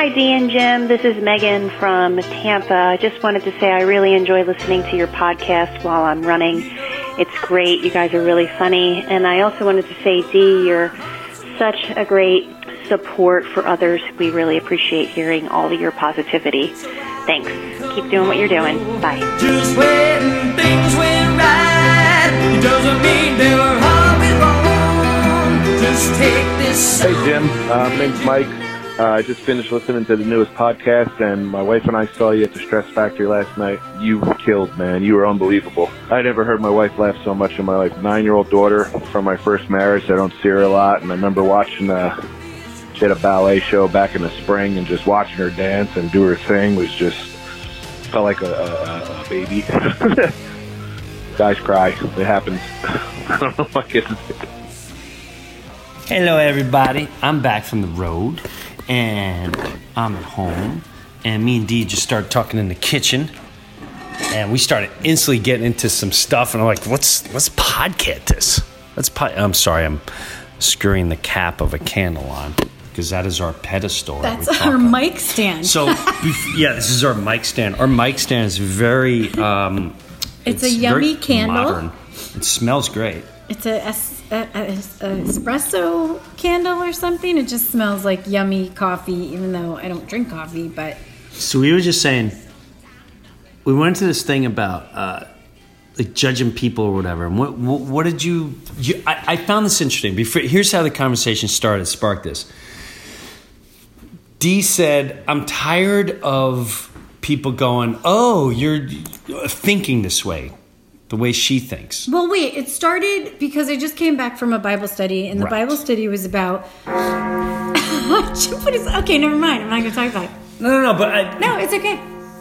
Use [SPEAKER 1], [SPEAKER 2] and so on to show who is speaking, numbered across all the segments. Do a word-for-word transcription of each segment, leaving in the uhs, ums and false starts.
[SPEAKER 1] Hi, Dee and Jim. This is Megan from Tampa. I just wanted to say I really enjoy listening to your podcast while I'm running. It's great. You guys are really funny. And I also wanted to say, Dee, you're such a great support for others. We really appreciate hearing all of your positivity. Thanks. Keep doing what you're doing. Bye.
[SPEAKER 2] Just when things went right, it doesn't mean they were always wrong. Just take this.
[SPEAKER 3] Hey, Jim. Uh, my name's Mike. Uh, I just finished listening to the newest podcast, and my wife and I saw you at the Stress Factory last night. You killed, man. You were unbelievable. I never heard my wife laugh so much in my life. Nine-year-old daughter from my first marriage. I don't see her a lot, and I remember watching uh, she had a ballet show back in the spring, and just watching her dance and do her thing was just felt like a, a, a baby. Guys cry. It happens. I don't know what kids.
[SPEAKER 4] Hello, everybody. I'm back from the road. And I'm at home, and me and Dee just started talking in the kitchen, and we started instantly getting into some stuff, and I'm like, let's, let's podcast this. Let's pod- I'm sorry, I'm screwing the cap of a candle on, because that is our pedestal.
[SPEAKER 5] That's
[SPEAKER 4] that
[SPEAKER 5] our
[SPEAKER 4] on.
[SPEAKER 5] mic stand.
[SPEAKER 4] So, yeah, this is our mic stand. Our mic stand is very... Um,
[SPEAKER 5] it's,
[SPEAKER 4] it's
[SPEAKER 5] a yummy
[SPEAKER 4] very
[SPEAKER 5] candle.
[SPEAKER 4] Modern. It smells great.
[SPEAKER 5] It's a, a, a, a espresso candle or something. It just smells like yummy coffee, even though I don't drink coffee. But
[SPEAKER 4] so we were just saying, we went into this thing about uh, like judging people or whatever. And what what, what did you? you I, I found this interesting. Before, here's how the conversation started. Sparked this. Dee said, "I'm tired of people going, oh, you're thinking this way." The way she thinks.
[SPEAKER 5] Well, wait, it started because I just came back from a Bible study, and the
[SPEAKER 4] right. Bible
[SPEAKER 5] study was about... what is... Okay, never mind. I'm not going to talk about it.
[SPEAKER 4] No, no, no, but I...
[SPEAKER 5] No, it's okay.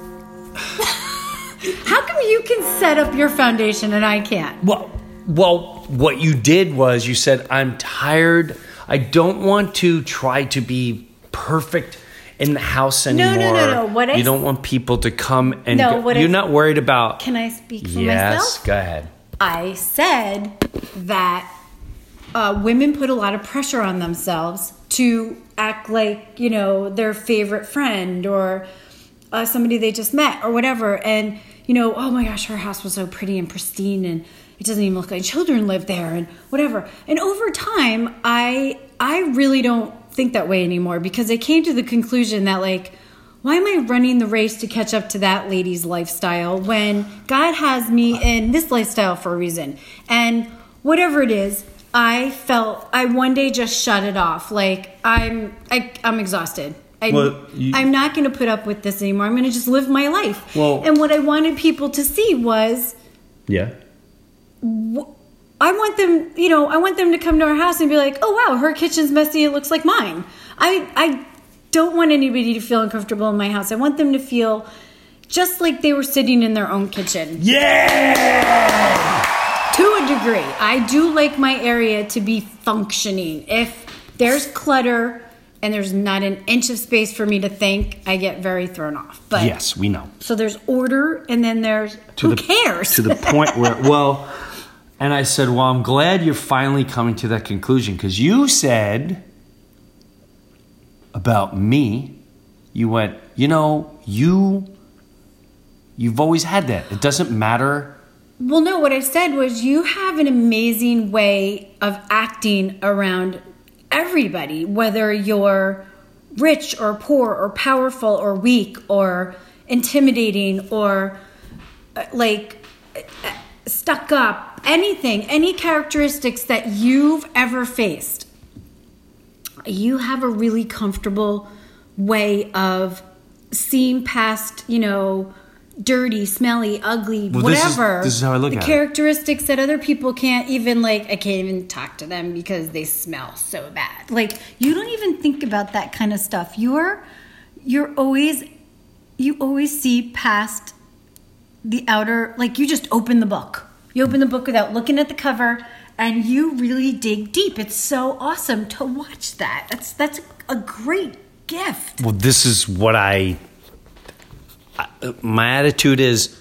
[SPEAKER 5] How come you can set up your foundation and I can't?
[SPEAKER 4] Well, well, what you did was you said, I'm tired. I don't want to try to be perfect in the house anymore.
[SPEAKER 5] No, no, no, no. What I
[SPEAKER 4] you don't want people to come and
[SPEAKER 5] no,
[SPEAKER 4] go.
[SPEAKER 5] what
[SPEAKER 4] You're
[SPEAKER 5] I,
[SPEAKER 4] not worried about...
[SPEAKER 5] Can I speak for
[SPEAKER 4] yes,
[SPEAKER 5] myself?
[SPEAKER 4] Yes, go ahead.
[SPEAKER 5] I said that uh, women put a lot of pressure on themselves to act like, you know, their favorite friend or uh, somebody they just met or whatever. And, you know, oh my gosh, her house was so pretty and pristine and it doesn't even look like children live there and whatever. And over time, I I really don't think that way anymore because I came to the conclusion that, like, why am I running the race to catch up to that lady's lifestyle when God has me in this lifestyle for a reason? And whatever it is, I felt I one day just shut it off. Like, I'm I, I'm exhausted. I,
[SPEAKER 4] well, you,
[SPEAKER 5] I'm not going to put up with this anymore. I'm going to just live my life.
[SPEAKER 4] Well,
[SPEAKER 5] and what I wanted people to see was...
[SPEAKER 4] Yeah.
[SPEAKER 5] Wh- I want them, you know, I want them to come to our house and be like, oh, wow, her kitchen's messy. It looks like mine. I I don't want anybody to feel uncomfortable in my house. I want them to feel just like they were sitting in their own kitchen.
[SPEAKER 4] Yeah!
[SPEAKER 5] To a degree. I do like my area to be functioning. If there's clutter and there's not an inch of space for me to think, I get very thrown off. But
[SPEAKER 4] yes, we know.
[SPEAKER 5] So there's order and then there's,
[SPEAKER 4] to
[SPEAKER 5] who
[SPEAKER 4] the,
[SPEAKER 5] cares?
[SPEAKER 4] To the point where, well... And I said, well, I'm glad you're finally coming to that conclusion because you said about me, you went, you know, you, you've always had that. It doesn't matter.
[SPEAKER 5] Well, no, what I said was you have an amazing way of acting around everybody, whether you're rich or poor or powerful or weak or intimidating or uh, like uh, stuck up. Anything, any characteristics that you've ever faced, you have a really comfortable way of seeing past, you know, dirty, smelly, ugly,
[SPEAKER 4] well,
[SPEAKER 5] whatever.
[SPEAKER 4] This is, this is how I look
[SPEAKER 5] the
[SPEAKER 4] at it.
[SPEAKER 5] The characteristics that other people can't even, like, I can't even talk to them because they smell so bad. Like, you don't even think about that kind of stuff. You're, you're always, you always see past the outer, like, you just open the book. You open the book without looking at the cover, and you really dig deep. It's so awesome to watch that. That's that's a great gift.
[SPEAKER 4] Well, this is what I... I my attitude is,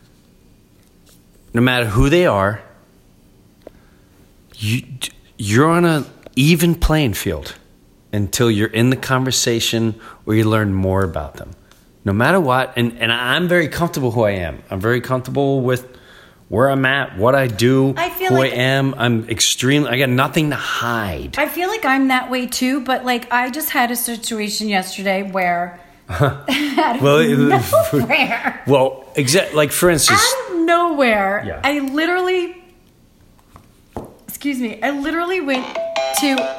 [SPEAKER 4] no matter who they are, you, you're on an even playing field. until you're in the conversation or you learn more about them. No matter what, and, and I'm very comfortable who I am. I'm very comfortable with where I'm at, what I do,
[SPEAKER 5] I feel
[SPEAKER 4] who
[SPEAKER 5] like-
[SPEAKER 4] I am. I'm extremely, I got nothing to hide.
[SPEAKER 5] I feel like I'm that way too, but like I just had a situation yesterday where out of
[SPEAKER 4] Well, it-
[SPEAKER 5] nowhere,
[SPEAKER 4] Well, exa- like for instance,
[SPEAKER 5] out of nowhere,
[SPEAKER 4] Yeah.
[SPEAKER 5] I literally, excuse me, I literally went to,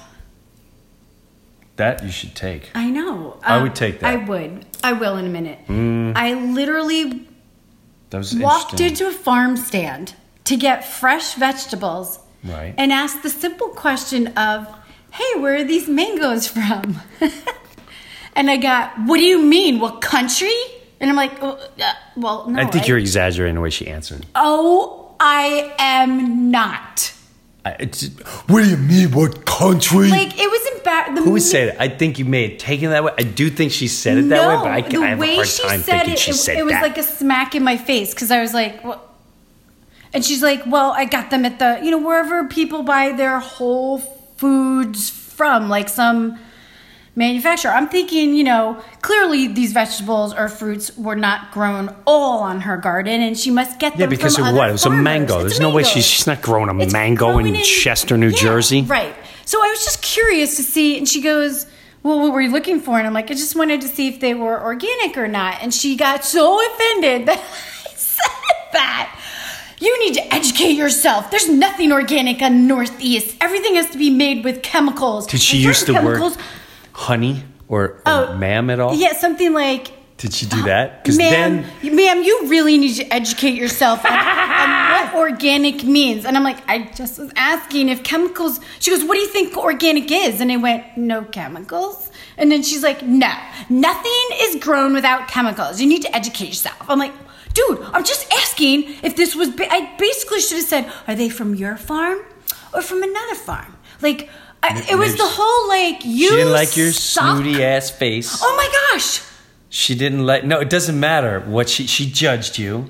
[SPEAKER 4] that you should take.
[SPEAKER 5] I know.
[SPEAKER 4] I
[SPEAKER 5] um,
[SPEAKER 4] would take that.
[SPEAKER 5] I would. I will in a minute.
[SPEAKER 4] Mm.
[SPEAKER 5] I literally
[SPEAKER 4] That was
[SPEAKER 5] walked
[SPEAKER 4] interesting.
[SPEAKER 5] into a farm stand to get fresh vegetables
[SPEAKER 4] Right.
[SPEAKER 5] and asked the simple question of, hey, where are these mangoes from? And I got, what do you mean? What country? And I'm like, oh, uh, well, no.
[SPEAKER 4] I think you're exaggerating the way she answered.
[SPEAKER 5] Oh, I am not.
[SPEAKER 4] I, it's, what do you mean? What country?
[SPEAKER 5] Like, it was embarrassing.
[SPEAKER 4] Who would say that? I think you may have taken it that way. I do think she said it that
[SPEAKER 5] no,
[SPEAKER 4] way, but I,
[SPEAKER 5] the
[SPEAKER 4] I have
[SPEAKER 5] way
[SPEAKER 4] a hard
[SPEAKER 5] she
[SPEAKER 4] time
[SPEAKER 5] said
[SPEAKER 4] thinking
[SPEAKER 5] it,
[SPEAKER 4] she
[SPEAKER 5] it,
[SPEAKER 4] said
[SPEAKER 5] it was
[SPEAKER 4] that.
[SPEAKER 5] like a smack in my face because I was like, well, and she's like, well, I got them at the, you know, wherever people buy their Whole Foods from, like some manufacturer. I'm thinking, you know, clearly these vegetables or fruits were not grown all on her garden, and she must get them
[SPEAKER 4] yeah, because
[SPEAKER 5] from
[SPEAKER 4] of
[SPEAKER 5] other
[SPEAKER 4] what? It was a
[SPEAKER 5] farmers.
[SPEAKER 4] mango.
[SPEAKER 5] It's
[SPEAKER 4] There's
[SPEAKER 5] a
[SPEAKER 4] no way
[SPEAKER 5] mango.
[SPEAKER 4] she's, she's not growing a
[SPEAKER 5] It's
[SPEAKER 4] mango
[SPEAKER 5] growing
[SPEAKER 4] in Chester, New
[SPEAKER 5] yeah,
[SPEAKER 4] Jersey.
[SPEAKER 5] Right. So I was just curious to see, and she goes, well, what were you looking for? And I'm like, I just wanted to see if they were organic or not. And she got so offended that I said that. You need to educate yourself. There's nothing organic on the Northeast. Everything has to be made with chemicals.
[SPEAKER 4] Did she
[SPEAKER 5] And
[SPEAKER 4] use the
[SPEAKER 5] certain
[SPEAKER 4] word
[SPEAKER 5] chemicals-
[SPEAKER 4] honey or, or
[SPEAKER 5] Oh,
[SPEAKER 4] ma'am at all?
[SPEAKER 5] Yeah, something like,
[SPEAKER 4] Did she do that? Because
[SPEAKER 5] ma'am,
[SPEAKER 4] then
[SPEAKER 5] ma'am, you really need to educate yourself on, on what organic means. And I'm like, I just was asking if chemicals. She goes, what do you think organic is? And I went, no chemicals. And then she's like, no, nothing is grown without chemicals. You need to educate yourself. I'm like, dude, I'm just asking if this was. Ba- I basically should have said, are they from your farm or from another farm? Like, I, it was
[SPEAKER 4] maybe
[SPEAKER 5] the whole like you.
[SPEAKER 4] she didn't like your
[SPEAKER 5] suck.
[SPEAKER 4] snooty ass face.
[SPEAKER 5] Oh my gosh.
[SPEAKER 4] She didn't like. No, it doesn't matter what she she judged you.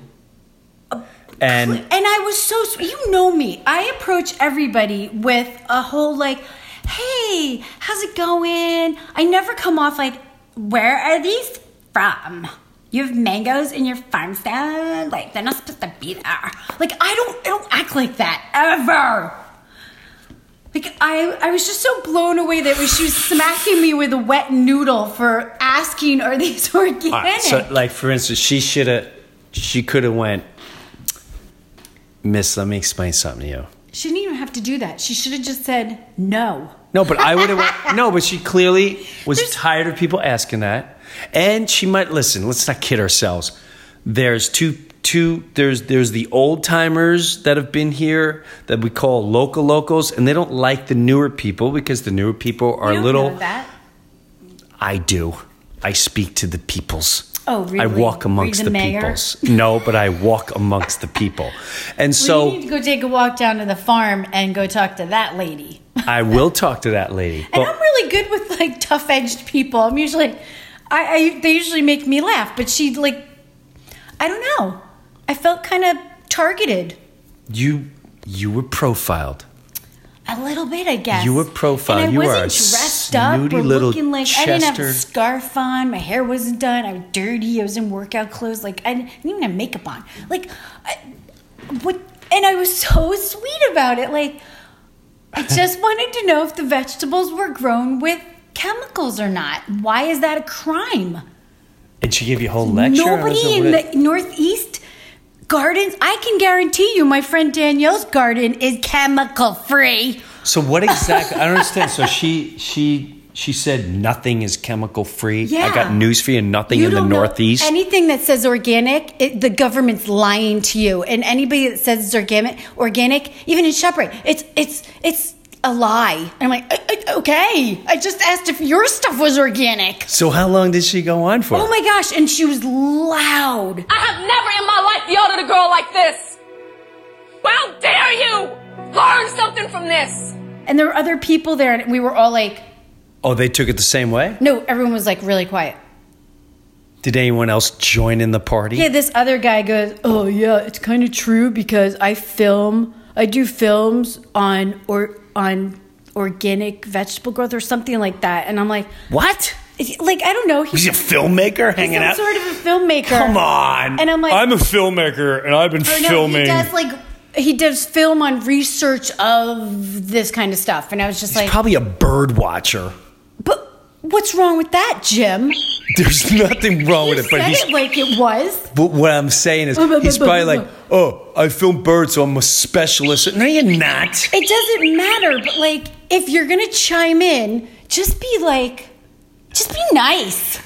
[SPEAKER 4] And
[SPEAKER 5] And I was so sweet. You know me. I approach everybody with a whole like, hey, how's it going? I never come off like, where are these from? You have mangoes in your farm stand? Like, they're not supposed to be there. Like, I don't, I don't act like that ever. Like, I, I was just so blown away that she was smacking me with a wet noodle for asking, are these organic?
[SPEAKER 4] All right, so, like for instance, she should have, she could have went, Miss, let me explain something to you.
[SPEAKER 5] She didn't even have to do that. She should have just said no.
[SPEAKER 4] No, but I would have went, no, but she clearly was
[SPEAKER 5] There's-
[SPEAKER 4] tired of people asking that. And she might, listen, let's not kid ourselves. There's two, two, there's, there's the old timers that have been here that we call local locals, and they don't like the newer people because the newer people are
[SPEAKER 5] You
[SPEAKER 4] a
[SPEAKER 5] don't
[SPEAKER 4] little,
[SPEAKER 5] know that.
[SPEAKER 4] I do. I speak to the peoples.
[SPEAKER 5] Oh, really?
[SPEAKER 4] I walk amongst
[SPEAKER 5] Are
[SPEAKER 4] the,
[SPEAKER 5] you the mayor?
[SPEAKER 4] peoples. No, but I walk amongst the people. And
[SPEAKER 5] Well,
[SPEAKER 4] so
[SPEAKER 5] you need to go take a walk down to the farm and go talk to that lady.
[SPEAKER 4] I will talk to that lady.
[SPEAKER 5] And
[SPEAKER 4] But
[SPEAKER 5] I'm really good with like tough-edged people. I'm usually, I, I they usually make me laugh. But she like, I don't know. I felt kind of targeted.
[SPEAKER 4] you you were profiled.
[SPEAKER 5] A little bit, I guess.
[SPEAKER 4] You were profiled.
[SPEAKER 5] And I
[SPEAKER 4] You
[SPEAKER 5] wasn't
[SPEAKER 4] are a
[SPEAKER 5] dressed up
[SPEAKER 4] snooty
[SPEAKER 5] or
[SPEAKER 4] little
[SPEAKER 5] looking like I didn't have a
[SPEAKER 4] Chester.
[SPEAKER 5] scarf on. My hair wasn't done. I was dirty. I was in workout clothes. Like I didn't even have makeup on. Like, I, what? And I was so sweet about it. Like, I just wanted to know if the vegetables were grown with chemicals or not. Why is that a crime?
[SPEAKER 4] And she gave you a whole lecture?
[SPEAKER 5] Nobody
[SPEAKER 4] on
[SPEAKER 5] in
[SPEAKER 4] it?
[SPEAKER 5] the Northeast gardens. I can guarantee you, my friend Danielle's garden is chemical free.
[SPEAKER 4] So what exactly? I don't understand. So she she she said nothing is chemical free.
[SPEAKER 5] Yeah.
[SPEAKER 4] I got news for you. Nothing
[SPEAKER 5] You
[SPEAKER 4] in the
[SPEAKER 5] don't know
[SPEAKER 4] Northeast.
[SPEAKER 5] anything that says organic, it, the government's lying to you. And anybody that says it's organic, organic, even in ShopRite, it's it's it's a lie. And I'm like, "I- I- okay. I just asked if your stuff was organic.
[SPEAKER 4] So how long did she go on for?
[SPEAKER 5] Oh my gosh! And she was loud.
[SPEAKER 6] I have never in my life yelled at a girl like this. How dare you? Learn something from this.
[SPEAKER 5] And there were other people there, and we were all like,
[SPEAKER 4] Oh, they took it the same way?
[SPEAKER 5] no. Everyone was like really quiet.
[SPEAKER 4] Did anyone else join in the party?
[SPEAKER 5] Yeah, this other guy goes, oh yeah, it's kind of true because I film, I do films on or on organic vegetable growth or something like that. And I'm like,
[SPEAKER 4] What?
[SPEAKER 5] like, I don't know.
[SPEAKER 4] He's a filmmaker hanging
[SPEAKER 5] some
[SPEAKER 4] out?
[SPEAKER 5] sort of a filmmaker.
[SPEAKER 4] Come on.
[SPEAKER 5] And I'm like,
[SPEAKER 4] I'm a filmmaker, and I've been
[SPEAKER 5] or no,
[SPEAKER 4] filming.
[SPEAKER 5] He does like he does film on research of this kind of stuff, and I was just
[SPEAKER 4] He's
[SPEAKER 5] like,
[SPEAKER 4] probably a bird watcher.
[SPEAKER 5] but what's wrong with that, Jim?
[SPEAKER 4] There's nothing wrong
[SPEAKER 5] You
[SPEAKER 4] with it, but
[SPEAKER 5] said
[SPEAKER 4] he's.
[SPEAKER 5] it like it was.
[SPEAKER 4] But what I'm saying is, he's probably like, oh, I film birds, so I'm a specialist. No, you're not.
[SPEAKER 5] It doesn't matter, but like, if you're gonna chime in, just be like, just be nice.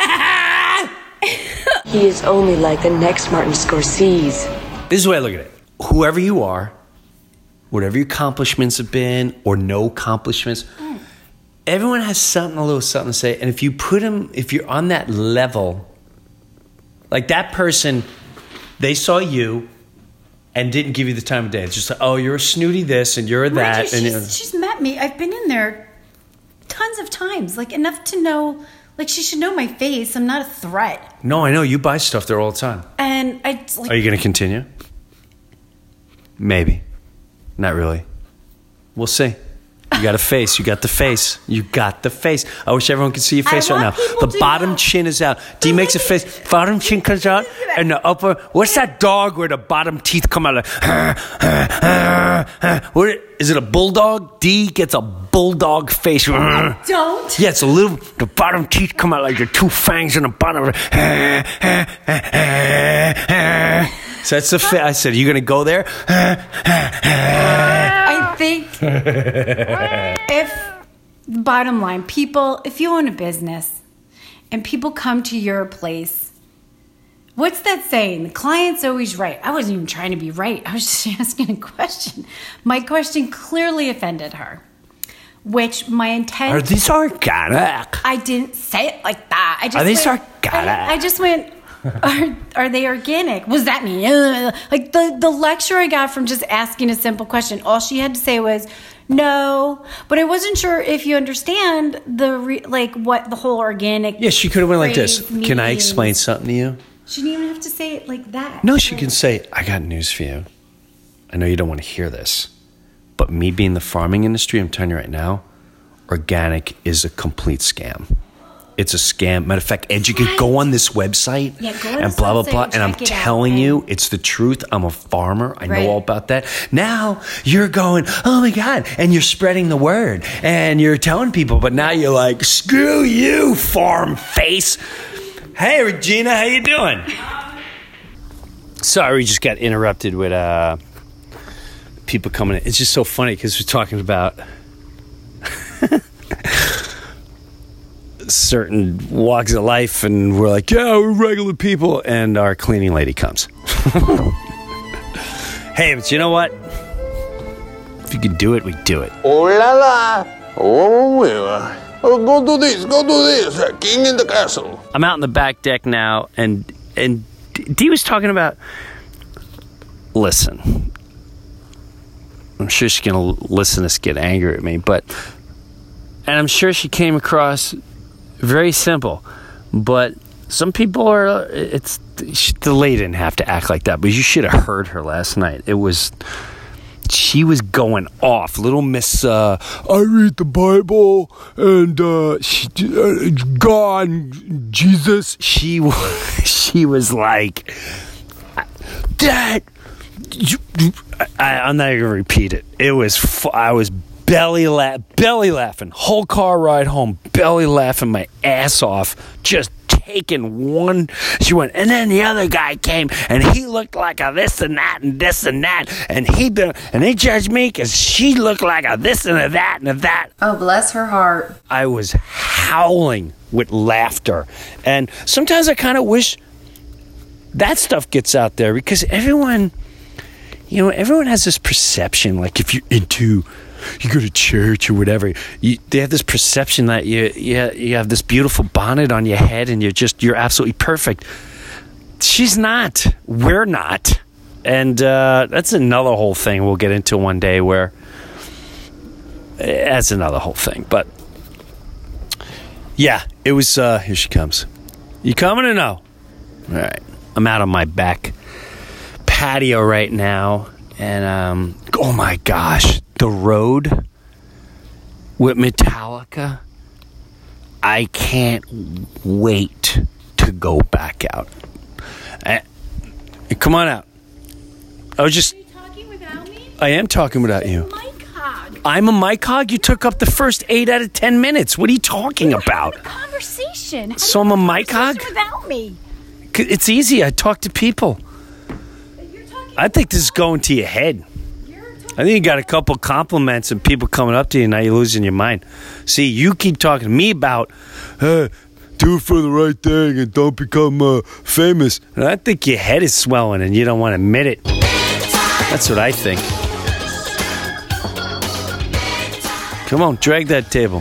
[SPEAKER 7] He is only like the next Martin Scorsese.
[SPEAKER 4] This is the way I look at it. Whoever you are, whatever your accomplishments have been, or no accomplishments, mm. everyone has something, a little something to say. And if you put them, if you're on that level, like that person, they saw you and didn't give you the time of day. It's just like, oh, you're a snooty this and you're a that.
[SPEAKER 5] Mind you,
[SPEAKER 4] and
[SPEAKER 5] she's,
[SPEAKER 4] you know.
[SPEAKER 5] she's met me. I've been in there tons of times, like enough to know, like she should know my face. I'm not a threat.
[SPEAKER 4] No, I know. You buy stuff there all the time.
[SPEAKER 5] And I like.
[SPEAKER 4] Are you going to continue? Maybe. Not really. We'll see. You got a face. You got the face. You got the face. I wish everyone could see your face
[SPEAKER 5] I
[SPEAKER 4] right now.
[SPEAKER 5] want people
[SPEAKER 4] The
[SPEAKER 5] to
[SPEAKER 4] bottom
[SPEAKER 5] know.
[SPEAKER 4] chin is out. D makes a face. Bottom chin comes out, and the upper. What's that dog where the bottom teeth come out like? What is it? A bulldog? D gets a bulldog face.
[SPEAKER 5] Don't.
[SPEAKER 4] Yeah, it's a little. The bottom teeth come out like the two fangs in the bottom. So that's the. Fa- I said, "Are you gonna go there?"
[SPEAKER 5] I think if, bottom line, people, if you own a business and people come to your place, what's that saying? The client's always right. I wasn't even trying to be right. I was just asking a question. My question clearly offended her, which my intent...
[SPEAKER 4] Are these organic?
[SPEAKER 5] I didn't say it like that. I just
[SPEAKER 4] Are these
[SPEAKER 5] went,
[SPEAKER 4] organic?
[SPEAKER 5] I, I just went... Are, are they organic? What does that mean? Ugh. Like the, the lecture I got from just asking a simple question, all she had to say was no, but I wasn't sure if you understand the re, like what the whole organic.
[SPEAKER 4] Yeah, she could have went like this.
[SPEAKER 5] phrase
[SPEAKER 4] Can I
[SPEAKER 5] means.
[SPEAKER 4] explain something to you?
[SPEAKER 5] She didn't even have to say it like that.
[SPEAKER 4] No, she can say, I got news for you. I know you don't want to hear this, but me being in the farming industry, I'm telling you right now, organic is a complete scam. It's a scam. Matter of fact, Ed, you could go on this website
[SPEAKER 5] Yeah, go on
[SPEAKER 4] and
[SPEAKER 5] this
[SPEAKER 4] blah, blah,
[SPEAKER 5] website
[SPEAKER 4] blah.
[SPEAKER 5] and
[SPEAKER 4] And I'm
[SPEAKER 5] check it out,
[SPEAKER 4] telling
[SPEAKER 5] and-
[SPEAKER 4] you, it's the truth. I'm a farmer. I
[SPEAKER 5] Right.
[SPEAKER 4] know all about that. Now you're going, oh my God. And you're spreading the word and you're telling people. But now you're like, screw you, farm face. Hey, Regina, how you doing? Sorry, we just got interrupted with uh, people coming in. It's just so funny because we're talking about certain walks of life, and we're like, yeah, we're regular people, and our cleaning lady comes. Hey, but you know what? If you could do it, we do it.
[SPEAKER 8] Oh la la! Oh, well. Oh, go do this, go do this. King in the castle.
[SPEAKER 4] I'm out in the back deck now, and and Dee was talking about. Listen, I'm sure she's gonna listen to this, get angry at me, but and I'm sure she came across very simple, but some people are. It's the lady didn't have to act like that, but you should have heard her last night. It was. She was going off, little Miss. Uh, I read the Bible and uh, she, uh, God, Jesus. She was, she was like, Dad. You, I, I'm not even gonna repeat it. It was. Fu- I was belly la- belly laughing. Whole car ride home, belly laughing my ass off. Just taking one. She went, and then the other guy came, and he looked like a this and that and this and that, and he done, and they judged me because she looked like a this and a that and a that.
[SPEAKER 9] Oh, bless her heart.
[SPEAKER 4] I was howling with laughter, and sometimes I kind of wish that stuff gets out there because everyone, you know, everyone has this perception. Like if you're into, you go to church or whatever, you, they have this perception that you, you you have this beautiful bonnet on your head and you're just you're absolutely perfect. She's not. We're not. And uh, that's another whole thing we'll get into one day. Where that's another whole thing. But yeah, it was. Uh, here she comes. You coming or no? All right. I'm out on my back patio right now, and um, oh my gosh, the road with Metallica, I can't wait to go back out. I, come on out. I was just...
[SPEAKER 5] Are you talking without me?
[SPEAKER 4] I am talking without you.
[SPEAKER 5] Mic hog.
[SPEAKER 4] I'm a mic hog? You took up the first eight out of ten minutes. What are you talking
[SPEAKER 5] We're
[SPEAKER 4] about?
[SPEAKER 5] having a conversation. How
[SPEAKER 4] So
[SPEAKER 5] do you
[SPEAKER 4] I'm a
[SPEAKER 5] have
[SPEAKER 4] mic hog?
[SPEAKER 5] conversation without me.
[SPEAKER 4] It's easy. I talk to people.
[SPEAKER 5] You're talking
[SPEAKER 4] I think this is going to your head. I think you got a couple compliments and people coming up to you, and now you're losing your mind. See, you keep talking to me about, hey, do it for the right thing and don't become uh, famous. And I think your head is swelling and you don't want to admit it. That's what I think. Come on, drag that table.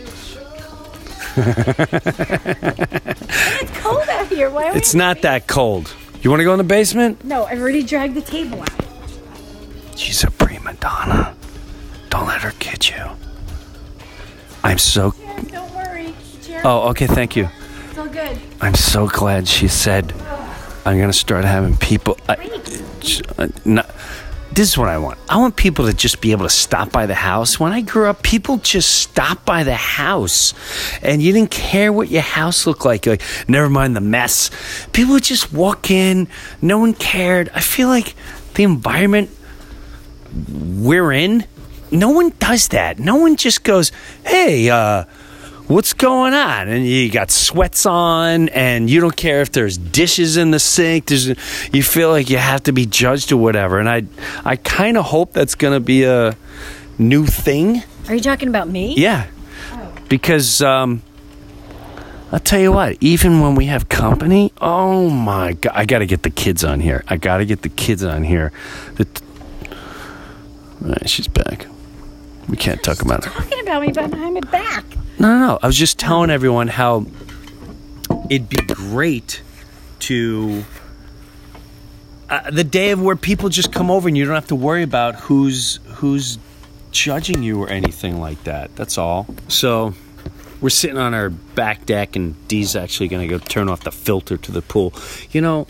[SPEAKER 5] It's cold out here. Why are
[SPEAKER 4] It's
[SPEAKER 5] we...
[SPEAKER 4] not that cold. You want to go in the basement?
[SPEAKER 5] No, I've already dragged the table out.
[SPEAKER 4] She's a prima donna. Don't let her kid you. I'm so...
[SPEAKER 5] Jared, don't worry. Jared,
[SPEAKER 4] Oh, okay, thank you.
[SPEAKER 5] it's all good.
[SPEAKER 4] I'm so glad she said I'm going to start having people... I, uh, not, this is what I want. I want people to just be able to stop by the house. When I grew up, people just stopped by the house. And you didn't care what your house looked like. Like, never mind the mess. People would just walk in. No one cared. I feel like the environment we're in, no one does that. No one just goes, hey, uh, what's going on? And you got sweats on, and you don't care if there's dishes in the sink. There's, you feel like you have to be judged or whatever. And I, I kind of hope that's going to be a new thing.
[SPEAKER 5] Are you talking about me?
[SPEAKER 4] Yeah, because um, I'll tell you what. Even when we have company, oh my god, I got to get the kids on here. I got to get the kids on here. The t- All right, she's back. We can't talk about her.
[SPEAKER 5] Talking about me, but I'm back.
[SPEAKER 4] No, no, no. I was just telling everyone how it'd be great to... Uh, the day of where people just come over and you don't have to worry about who's who's judging you or anything like that. That's all. So we're sitting on our back deck and Dee's actually going to go turn off the filter to the pool. You know,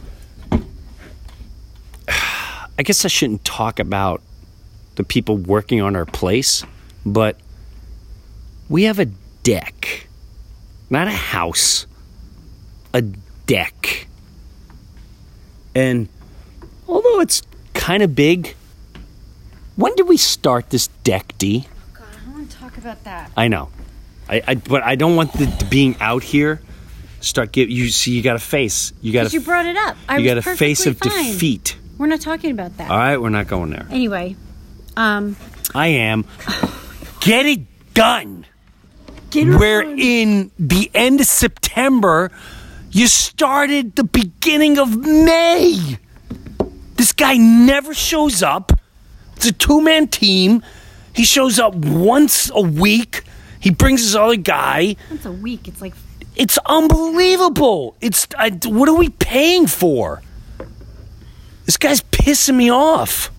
[SPEAKER 4] I guess I shouldn't talk about the people working on our place, but we have a deck, not a house, a deck. And although it's kind of big, when did we start this deck, D?
[SPEAKER 5] God, I don't want to talk about that.
[SPEAKER 4] I know, I, I but I don't want the, the being out here start get you see you got a face you got a,
[SPEAKER 5] you brought it up. I
[SPEAKER 4] you
[SPEAKER 5] was
[SPEAKER 4] got a face of
[SPEAKER 5] perfectly fine.
[SPEAKER 4] defeat.
[SPEAKER 5] We're not talking about that.
[SPEAKER 4] All right, we're not going there.
[SPEAKER 5] Anyway, um,
[SPEAKER 4] I am. Get it done.
[SPEAKER 5] get her
[SPEAKER 4] We're
[SPEAKER 5] on.
[SPEAKER 4] in the end of September. You started the beginning of May. This guy never shows up. It's a two-man team. He shows up once a week. He brings his other guy.
[SPEAKER 5] Once a week. It's like
[SPEAKER 4] It's unbelievable. It's I, what are we paying for? This guy's pissing me off.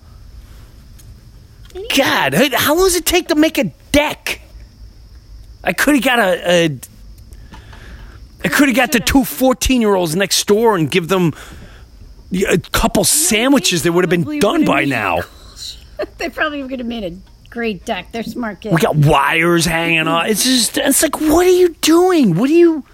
[SPEAKER 4] God, how long does it take to make a deck? I could have got a, a I could have got the two fourteen-year-olds next door and give them a couple sandwiches that would have been
[SPEAKER 5] probably
[SPEAKER 4] done
[SPEAKER 5] would've
[SPEAKER 4] by
[SPEAKER 5] made-
[SPEAKER 4] now.
[SPEAKER 5] they probably would have made a great deck. They're smart kids.
[SPEAKER 4] We got wires hanging on. It's just, it's like, what are you doing? What are you...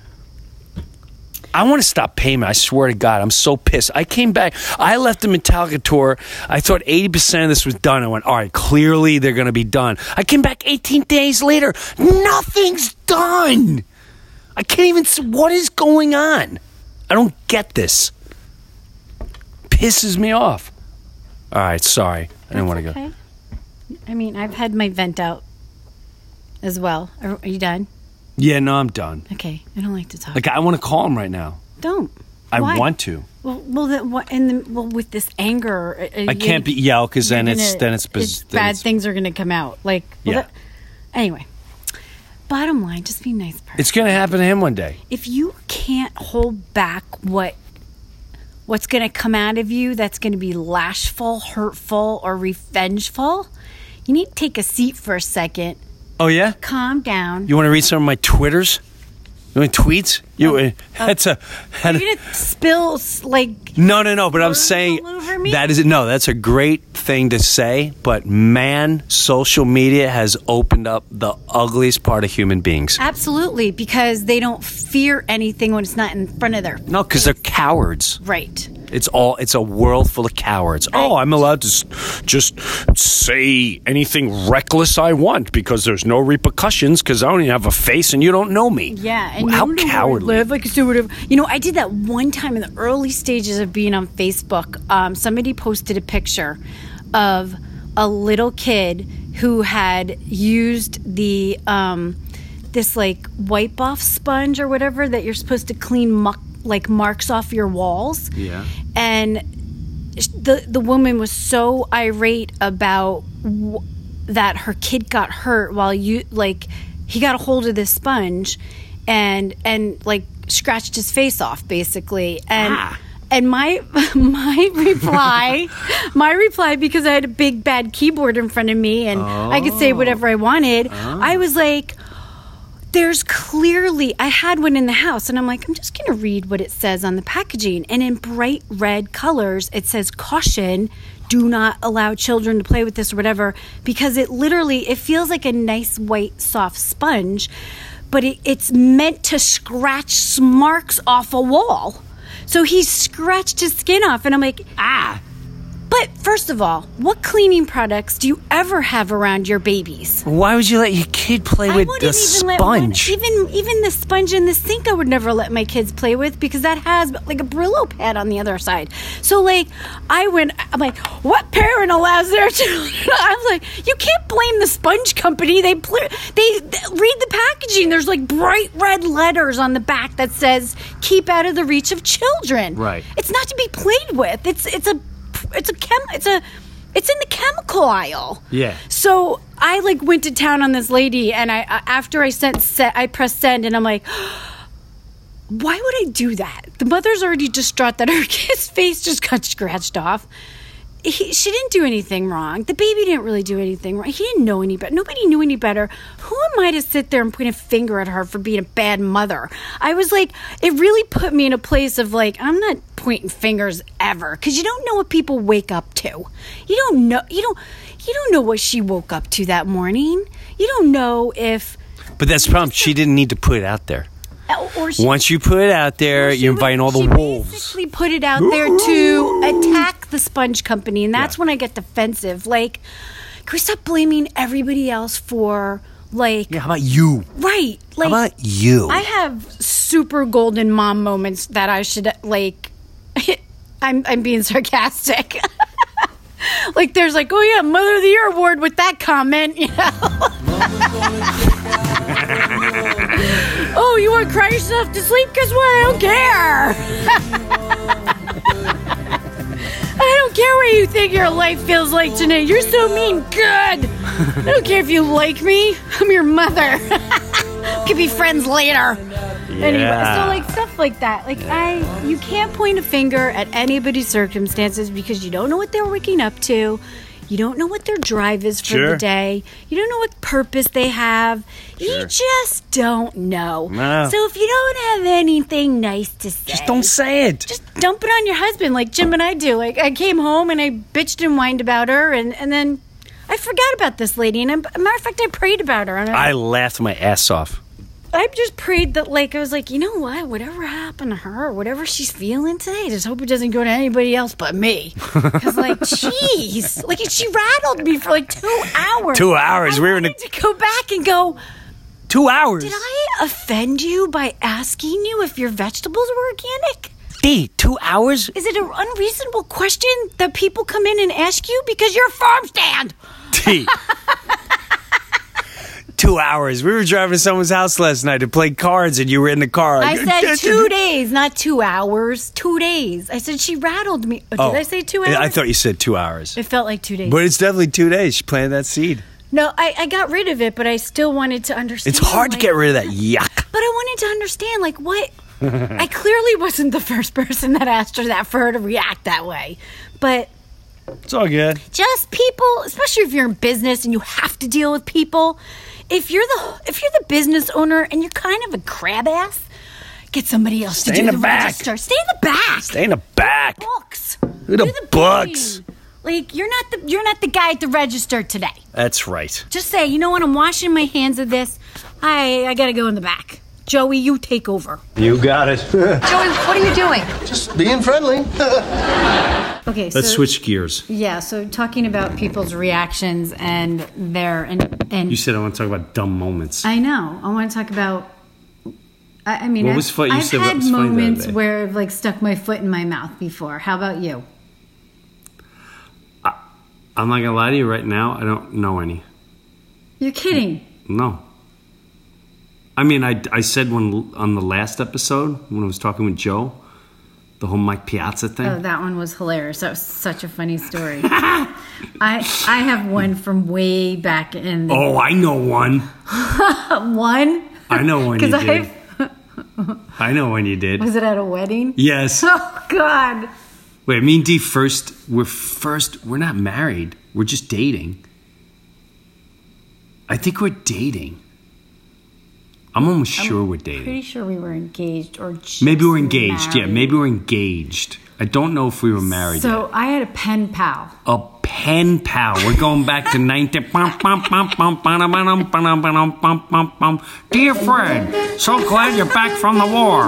[SPEAKER 4] I want to stop payment. I swear to God, I'm so pissed. I came back. I left the Metallica tour. I thought eighty percent of this was done. I went, all right, clearly they're going to be done. I came back eighteen days later. Nothing's done. I can't even see what is going on. I don't get this. Pisses me off. All right, sorry. I didn't want to go.
[SPEAKER 5] Okay. I mean, I've had my vent out as well. Are, are you done?
[SPEAKER 4] Yeah, no, I'm done.
[SPEAKER 5] Okay. I don't like to talk.
[SPEAKER 4] Like, I want to call him right now.
[SPEAKER 5] Don't.
[SPEAKER 4] I
[SPEAKER 5] Why?
[SPEAKER 4] want to.
[SPEAKER 5] Well, well, the, what, and the, well, with this anger, uh,
[SPEAKER 4] I can't be yell because then it's
[SPEAKER 5] gonna-
[SPEAKER 4] then it's, biz-
[SPEAKER 5] it's
[SPEAKER 4] then
[SPEAKER 5] bad
[SPEAKER 4] it's,
[SPEAKER 5] things are going to come out. Like, well,
[SPEAKER 4] Yeah.
[SPEAKER 5] that- anyway. Bottom line, just be a nice person.
[SPEAKER 4] It's gonna happen to him one day.
[SPEAKER 5] If you can't hold back what what's going to come out of you, that's going to be lashful, hurtful, or revengeful. You need to take a seat for a second,
[SPEAKER 4] Oh yeah.
[SPEAKER 5] calm down.
[SPEAKER 4] You want to read some of my Twitters? You mean tweets? You uh, that's a.
[SPEAKER 5] Are you gonna spill like?
[SPEAKER 4] No, no, no. But I'm saying
[SPEAKER 5] all over me?
[SPEAKER 4] that is no. That's a great thing to say. But man, social media has opened up the ugliest part of human beings.
[SPEAKER 5] Absolutely, because they don't fear anything when it's not in front of their.
[SPEAKER 4] No, because they're cowards.
[SPEAKER 5] Right.
[SPEAKER 4] It's all. It's a world full of cowards.
[SPEAKER 5] Right.
[SPEAKER 4] Oh, I'm allowed to s- just say anything reckless I want because there's no repercussions because I don't even have a face and you don't know me.
[SPEAKER 5] Yeah, and
[SPEAKER 4] how
[SPEAKER 5] you know
[SPEAKER 4] cowardly.
[SPEAKER 5] Where I live, I can do whatever. You know, I did that one time in the early stages of being on Facebook. Um, somebody posted a picture of a little kid who had used the um, this like wipe off sponge or whatever that you're supposed to clean muck like marks off your walls.
[SPEAKER 4] Yeah.
[SPEAKER 5] And the the woman was so irate about w- that her kid got hurt while you like he got a hold of this sponge and and like scratched his face off basically. And
[SPEAKER 4] Ah.
[SPEAKER 5] and my my reply my reply because I had a big bad keyboard in front of me and
[SPEAKER 4] Oh.
[SPEAKER 5] I could say whatever I wanted. I was like, there's clearly, I had one in the house and I'm like, I'm just going to read what it says on the packaging. And in bright red colors, it says caution, do not allow children to play with this or whatever, because it literally, it feels like a nice white soft sponge, but it, it's meant to scratch marks off a wall. So he scratched his skin off and I'm like, ah. But first of all, what cleaning products do you ever have around your babies?
[SPEAKER 4] Why would you let your kid play
[SPEAKER 5] I
[SPEAKER 4] with
[SPEAKER 5] wouldn't
[SPEAKER 4] the
[SPEAKER 5] even let one,
[SPEAKER 4] sponge?
[SPEAKER 5] even even the sponge in the sink I would never let my kids play with because that has like a Brillo pad on the other side. So like I went I'm like, what parent allows their children? I'm like, you can't blame the sponge company. They pl- they, they read the packaging. There's like bright red letters on the back that says keep out of the reach of children.
[SPEAKER 4] Right.
[SPEAKER 5] It's not to be played with. It's it's a it's a chem it's a it's in the chemical aisle.
[SPEAKER 4] Yeah.
[SPEAKER 5] So I like went to town on this lady, and I uh, after I sent se- I pressed send, and I'm like, why would I do that? The mother's already distraught that her kid's face just got scratched off. He, she didn't do anything wrong. The baby didn't really do anything wrong. He didn't know any better. Nobody knew any better. Who am I to sit there and point a finger at her for being a bad mother? I was like, it really put me in a place of like, I'm not pointing fingers ever, because you don't know what people wake up to. You don't know. You don't. You don't know what she woke up to that morning. You don't know if.
[SPEAKER 4] But that's the problem. She didn't need to put it out there.
[SPEAKER 5] Or she,
[SPEAKER 4] Once you put it out there,
[SPEAKER 5] She
[SPEAKER 4] you're
[SPEAKER 5] would-
[SPEAKER 4] inviting all the
[SPEAKER 5] she
[SPEAKER 4] wolves.
[SPEAKER 5] basically put it out there to attack the sponge company, and that's
[SPEAKER 4] Yeah.
[SPEAKER 5] when I get defensive. Like, can we stop blaming everybody else for like
[SPEAKER 4] Yeah, how about you?
[SPEAKER 5] right? Like,
[SPEAKER 4] How about you?
[SPEAKER 5] I have super golden mom moments that I should like. I'm I'm being sarcastic. Like, there's like, oh yeah, Mother of the Year award with that comment. You know? Oh, you want to cry yourself to sleep? Guess what? I don't care. I don't care what you think your life feels like tonight. You're so mean. Good. I don't care if you like me. I'm your mother. Could be friends later. Anyway, so like stuff like that. Like I, you can't point a finger at anybody's circumstances because you don't know what they're waking up to. You don't know what their drive is for
[SPEAKER 4] Sure.
[SPEAKER 5] the day. You don't know what purpose they have. You just don't know.
[SPEAKER 4] No.
[SPEAKER 5] So if you don't have anything nice to say,
[SPEAKER 4] Just don't say it.
[SPEAKER 5] just dump it on your husband like Jim and I do. Like I came home and I bitched and whined about her, and, and then I forgot about this lady. And I, as a matter of fact, I prayed about her. And
[SPEAKER 4] I laughed my ass off.
[SPEAKER 5] I just prayed that, like, I was like, you know what? Whatever happened to her, whatever she's feeling today, just hope it doesn't go to anybody else but me. Because, like, jeez. Like, she rattled me for, like, two hours.
[SPEAKER 4] Two hours.
[SPEAKER 5] I
[SPEAKER 4] We were in a-
[SPEAKER 5] wanted to go back and go,
[SPEAKER 4] Two hours.
[SPEAKER 5] did I offend you by asking you if your vegetables were organic?
[SPEAKER 4] D, two hours?
[SPEAKER 5] Is it an unreasonable question that people come in and ask you because you're a farm stand?
[SPEAKER 4] D. Two hours. We were driving to someone's house last night to play cards, and you were in the car.
[SPEAKER 5] I said two days, not two hours. Two days. I said she rattled me. Did
[SPEAKER 4] Oh,
[SPEAKER 5] I say two hours?
[SPEAKER 4] I thought you said two hours.
[SPEAKER 5] It felt like two days.
[SPEAKER 4] But it's definitely two days. She planted that seed.
[SPEAKER 5] No, I, I got rid of it, but I still wanted to understand.
[SPEAKER 4] It's hard to
[SPEAKER 5] like-
[SPEAKER 4] get rid of that yuck.
[SPEAKER 5] But I wanted to understand, like, what. I clearly wasn't the first person that asked her that for her to react that way. But
[SPEAKER 4] It's all good.
[SPEAKER 5] Just people, especially if you're in business and you have to deal with people. If you're the if you're the business owner and you're kind of a crab ass, get somebody else
[SPEAKER 4] Stay
[SPEAKER 5] to do
[SPEAKER 4] in the
[SPEAKER 5] the
[SPEAKER 4] back.
[SPEAKER 5] register. Stay in the back.
[SPEAKER 4] Stay in the back.
[SPEAKER 5] Books.
[SPEAKER 4] Who the
[SPEAKER 5] Do the
[SPEAKER 4] books?
[SPEAKER 5] billing. Like you're not the you're not the guy at the register today.
[SPEAKER 4] That's right.
[SPEAKER 5] Just say, you know what? I'm washing my hands of this. I I gotta go in the back. Joey, you take over.
[SPEAKER 4] You got it.
[SPEAKER 9] Joey, what are you doing?
[SPEAKER 8] Just being friendly.
[SPEAKER 5] Okay,
[SPEAKER 4] Let's
[SPEAKER 5] so,
[SPEAKER 4] switch gears.
[SPEAKER 5] Yeah, so talking about people's reactions and their and and
[SPEAKER 4] You said I want to talk about dumb moments.
[SPEAKER 5] I know. I want to talk about. I, I mean,
[SPEAKER 4] What
[SPEAKER 5] I've,
[SPEAKER 4] was fu- you
[SPEAKER 5] I've
[SPEAKER 4] said what
[SPEAKER 5] had
[SPEAKER 4] was funny the other
[SPEAKER 5] moments
[SPEAKER 4] day.
[SPEAKER 5] where I've like stuck my foot in my mouth before. How about you?
[SPEAKER 4] I'm not gonna lie to you right now. I don't know any.
[SPEAKER 5] You're kidding.
[SPEAKER 4] No. I mean, I, I said when on the last episode when I was talking with Joe, the whole Mike Piazza thing.
[SPEAKER 5] Oh, that one was hilarious. That was such a funny story. I I have one from way back in the
[SPEAKER 4] Oh, I know one.
[SPEAKER 5] one.
[SPEAKER 4] I know when you
[SPEAKER 5] Because
[SPEAKER 4] did.
[SPEAKER 5] I
[SPEAKER 4] I know when you did.
[SPEAKER 5] was it at a wedding?
[SPEAKER 4] Yes.
[SPEAKER 5] Oh God.
[SPEAKER 4] Wait, me and Dee first. We're first. We're not married. We're just dating. I think we're dating. I'm almost sure we're dating.
[SPEAKER 5] Pretty sure we were engaged or just
[SPEAKER 4] Maybe we're engaged. Yeah,
[SPEAKER 5] married.
[SPEAKER 4] maybe we're engaged. I don't know if we were married
[SPEAKER 5] So
[SPEAKER 4] yet.
[SPEAKER 5] I had a pen pal.
[SPEAKER 4] A pen pal. We're going back to nineteen. Dear Fred, so glad you're back from the war.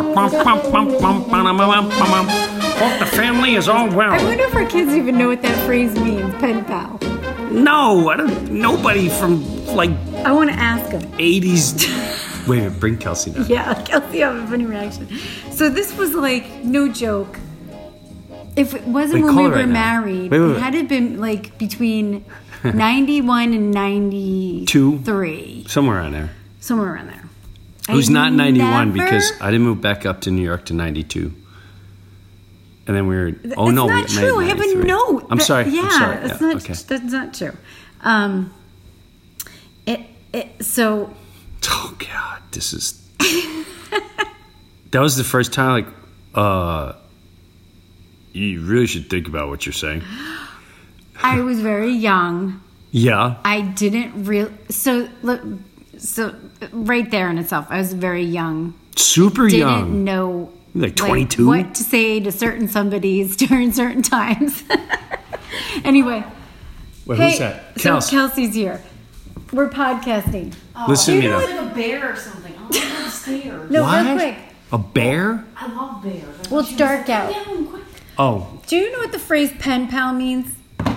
[SPEAKER 4] Hope the family is all
[SPEAKER 5] I
[SPEAKER 4] well.
[SPEAKER 5] wonder if our kids even know what that phrase means, pen pal.
[SPEAKER 4] No, I don't. Nobody from like
[SPEAKER 5] I want to ask them.
[SPEAKER 4] eighties. Wait, wait, bring Kelsey down.
[SPEAKER 5] Yeah, Kelsey, I have a funny reaction. So this was like, no joke. If it wasn't
[SPEAKER 4] Wait,
[SPEAKER 5] when
[SPEAKER 4] call
[SPEAKER 5] we
[SPEAKER 4] her
[SPEAKER 5] were
[SPEAKER 4] right now.
[SPEAKER 5] married,
[SPEAKER 4] Wait, wait,
[SPEAKER 5] it
[SPEAKER 4] wait.
[SPEAKER 5] had to have been like between ninety-one and ninety-three.
[SPEAKER 4] Somewhere around there.
[SPEAKER 5] Somewhere around there.
[SPEAKER 4] It was
[SPEAKER 5] I
[SPEAKER 4] not ninety-one
[SPEAKER 5] never-
[SPEAKER 4] because I didn't move back up to New York to ninety-two. And then we were. Oh
[SPEAKER 5] That's
[SPEAKER 4] no,
[SPEAKER 5] not
[SPEAKER 4] we
[SPEAKER 5] true. I have a
[SPEAKER 4] ninety-three.
[SPEAKER 5] note.
[SPEAKER 4] I'm
[SPEAKER 5] that-
[SPEAKER 4] sorry.
[SPEAKER 5] Yeah,
[SPEAKER 4] I'm sorry.
[SPEAKER 5] that's
[SPEAKER 4] Yeah,
[SPEAKER 5] not.
[SPEAKER 4] okay.
[SPEAKER 5] That's not true. Um, it. It. So.
[SPEAKER 4] Oh God, this is. That was the first time. Like, uh, you really should think about what you're saying.
[SPEAKER 5] I was very young.
[SPEAKER 4] Yeah.
[SPEAKER 5] I didn't real. So look. So right there in itself, I was very young.
[SPEAKER 4] Super
[SPEAKER 5] Didn't
[SPEAKER 4] young.
[SPEAKER 5] know.
[SPEAKER 4] Like twenty-two?
[SPEAKER 5] what to say to certain somebodies during certain times. Anyway.
[SPEAKER 4] Wait,
[SPEAKER 5] hey,
[SPEAKER 4] who's that?
[SPEAKER 5] so
[SPEAKER 4] Kels.
[SPEAKER 5] Kelsey's here. We're podcasting.
[SPEAKER 4] Listen to me though.
[SPEAKER 6] Like a bear or something. I don't know upstairs.
[SPEAKER 5] No,
[SPEAKER 4] What?
[SPEAKER 5] real quick.
[SPEAKER 4] A bear?
[SPEAKER 6] I love bears.
[SPEAKER 5] Well, it's dark out.
[SPEAKER 4] Oh,
[SPEAKER 5] Do you know what the phrase pen pal means?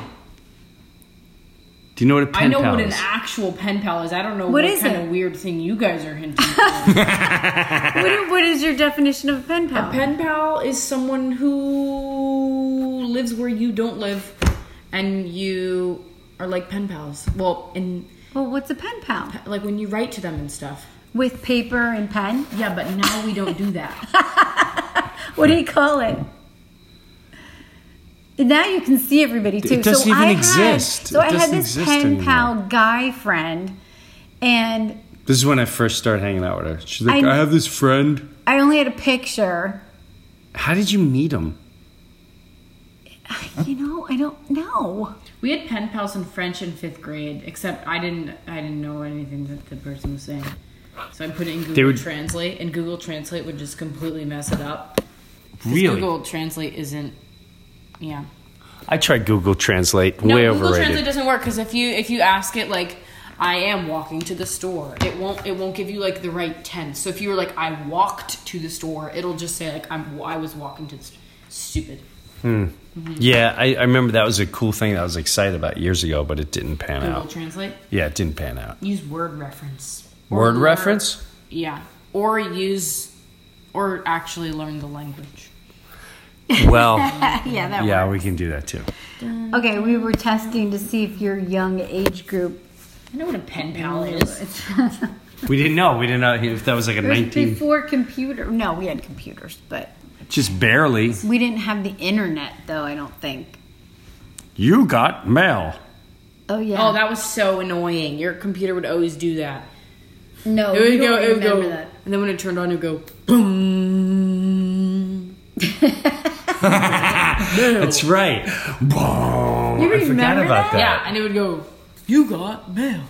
[SPEAKER 4] do you know what a pen
[SPEAKER 10] I know
[SPEAKER 4] pal
[SPEAKER 10] what an
[SPEAKER 4] is?
[SPEAKER 10] actual pen pal is. I don't know
[SPEAKER 5] What
[SPEAKER 10] what,
[SPEAKER 5] is
[SPEAKER 10] kind
[SPEAKER 5] it?
[SPEAKER 10] of weird thing you guys are hinting.
[SPEAKER 5] What, what is your definition of a pen pal?
[SPEAKER 10] A pen pal is someone who lives where you don't live, and you are like pen pals. Well, in
[SPEAKER 5] Well, what's a pen pal?
[SPEAKER 10] like when you write to them and stuff.
[SPEAKER 5] With paper and pen?
[SPEAKER 10] Yeah, but now we don't do that.
[SPEAKER 5] What do you call it? And now you can see everybody too.
[SPEAKER 4] It doesn't
[SPEAKER 5] so
[SPEAKER 4] even
[SPEAKER 5] I had,
[SPEAKER 4] exist.
[SPEAKER 5] So
[SPEAKER 4] It
[SPEAKER 5] I had
[SPEAKER 4] doesn't
[SPEAKER 5] this
[SPEAKER 4] exist
[SPEAKER 5] pen
[SPEAKER 4] anymore.
[SPEAKER 5] pal guy friend, and
[SPEAKER 4] This is when I first started hanging out with her. She's like,
[SPEAKER 5] I-
[SPEAKER 4] I have this friend.
[SPEAKER 5] I only had a picture.
[SPEAKER 4] How did you meet him?
[SPEAKER 5] You know, I don't know.
[SPEAKER 10] We had pen pals in French in fifth grade, except I didn't. I didn't know anything that the person was saying. So I put it in Google
[SPEAKER 4] They would-
[SPEAKER 10] Translate, and Google Translate would just completely mess it up. 'Cause
[SPEAKER 4] Really?
[SPEAKER 10] Google Translate isn't. Yeah.
[SPEAKER 4] I tried Google Translate.
[SPEAKER 10] No,
[SPEAKER 4] Way
[SPEAKER 10] Google
[SPEAKER 4] overrated.
[SPEAKER 10] Translate doesn't work because if you if you ask it like, I am walking to the store, it won't it won't give you like the right tense. So if you were like, I walked to the store, it'll just say like I'm I was walking to the store. Stupid.
[SPEAKER 4] Yeah, I, I remember that was a cool thing that I was excited about years ago, but it didn't pan
[SPEAKER 10] Google
[SPEAKER 4] out.
[SPEAKER 10] Translate.
[SPEAKER 4] Yeah, it didn't pan out.
[SPEAKER 10] Use word reference.
[SPEAKER 4] Word
[SPEAKER 10] Or-
[SPEAKER 4] reference?
[SPEAKER 10] Yeah. Or use, or actually learn the language.
[SPEAKER 4] Well,
[SPEAKER 5] Yeah, that
[SPEAKER 4] yeah,
[SPEAKER 5] works.
[SPEAKER 4] we can do that too.
[SPEAKER 5] Okay, we were testing to see if your young age group.
[SPEAKER 10] I know what a pen pal is.
[SPEAKER 4] We didn't know. We didn't know if that was like a
[SPEAKER 5] It was
[SPEAKER 4] nineteen.
[SPEAKER 5] before computer. No, we had computers, but
[SPEAKER 4] Just barely.
[SPEAKER 5] we didn't have the internet, though. I don't think.
[SPEAKER 4] You got mail.
[SPEAKER 5] Oh yeah.
[SPEAKER 10] Oh, that was so annoying. Your computer would always do that.
[SPEAKER 5] no,
[SPEAKER 10] It would
[SPEAKER 5] you
[SPEAKER 10] go,
[SPEAKER 5] don't
[SPEAKER 10] it would
[SPEAKER 5] remember
[SPEAKER 10] go,
[SPEAKER 5] that.
[SPEAKER 10] and then when it turned on, it would go boom.
[SPEAKER 4] That's right. Boom.
[SPEAKER 5] You
[SPEAKER 4] I forgot
[SPEAKER 5] remember
[SPEAKER 4] about that.
[SPEAKER 10] Yeah, and it would go, you got mail.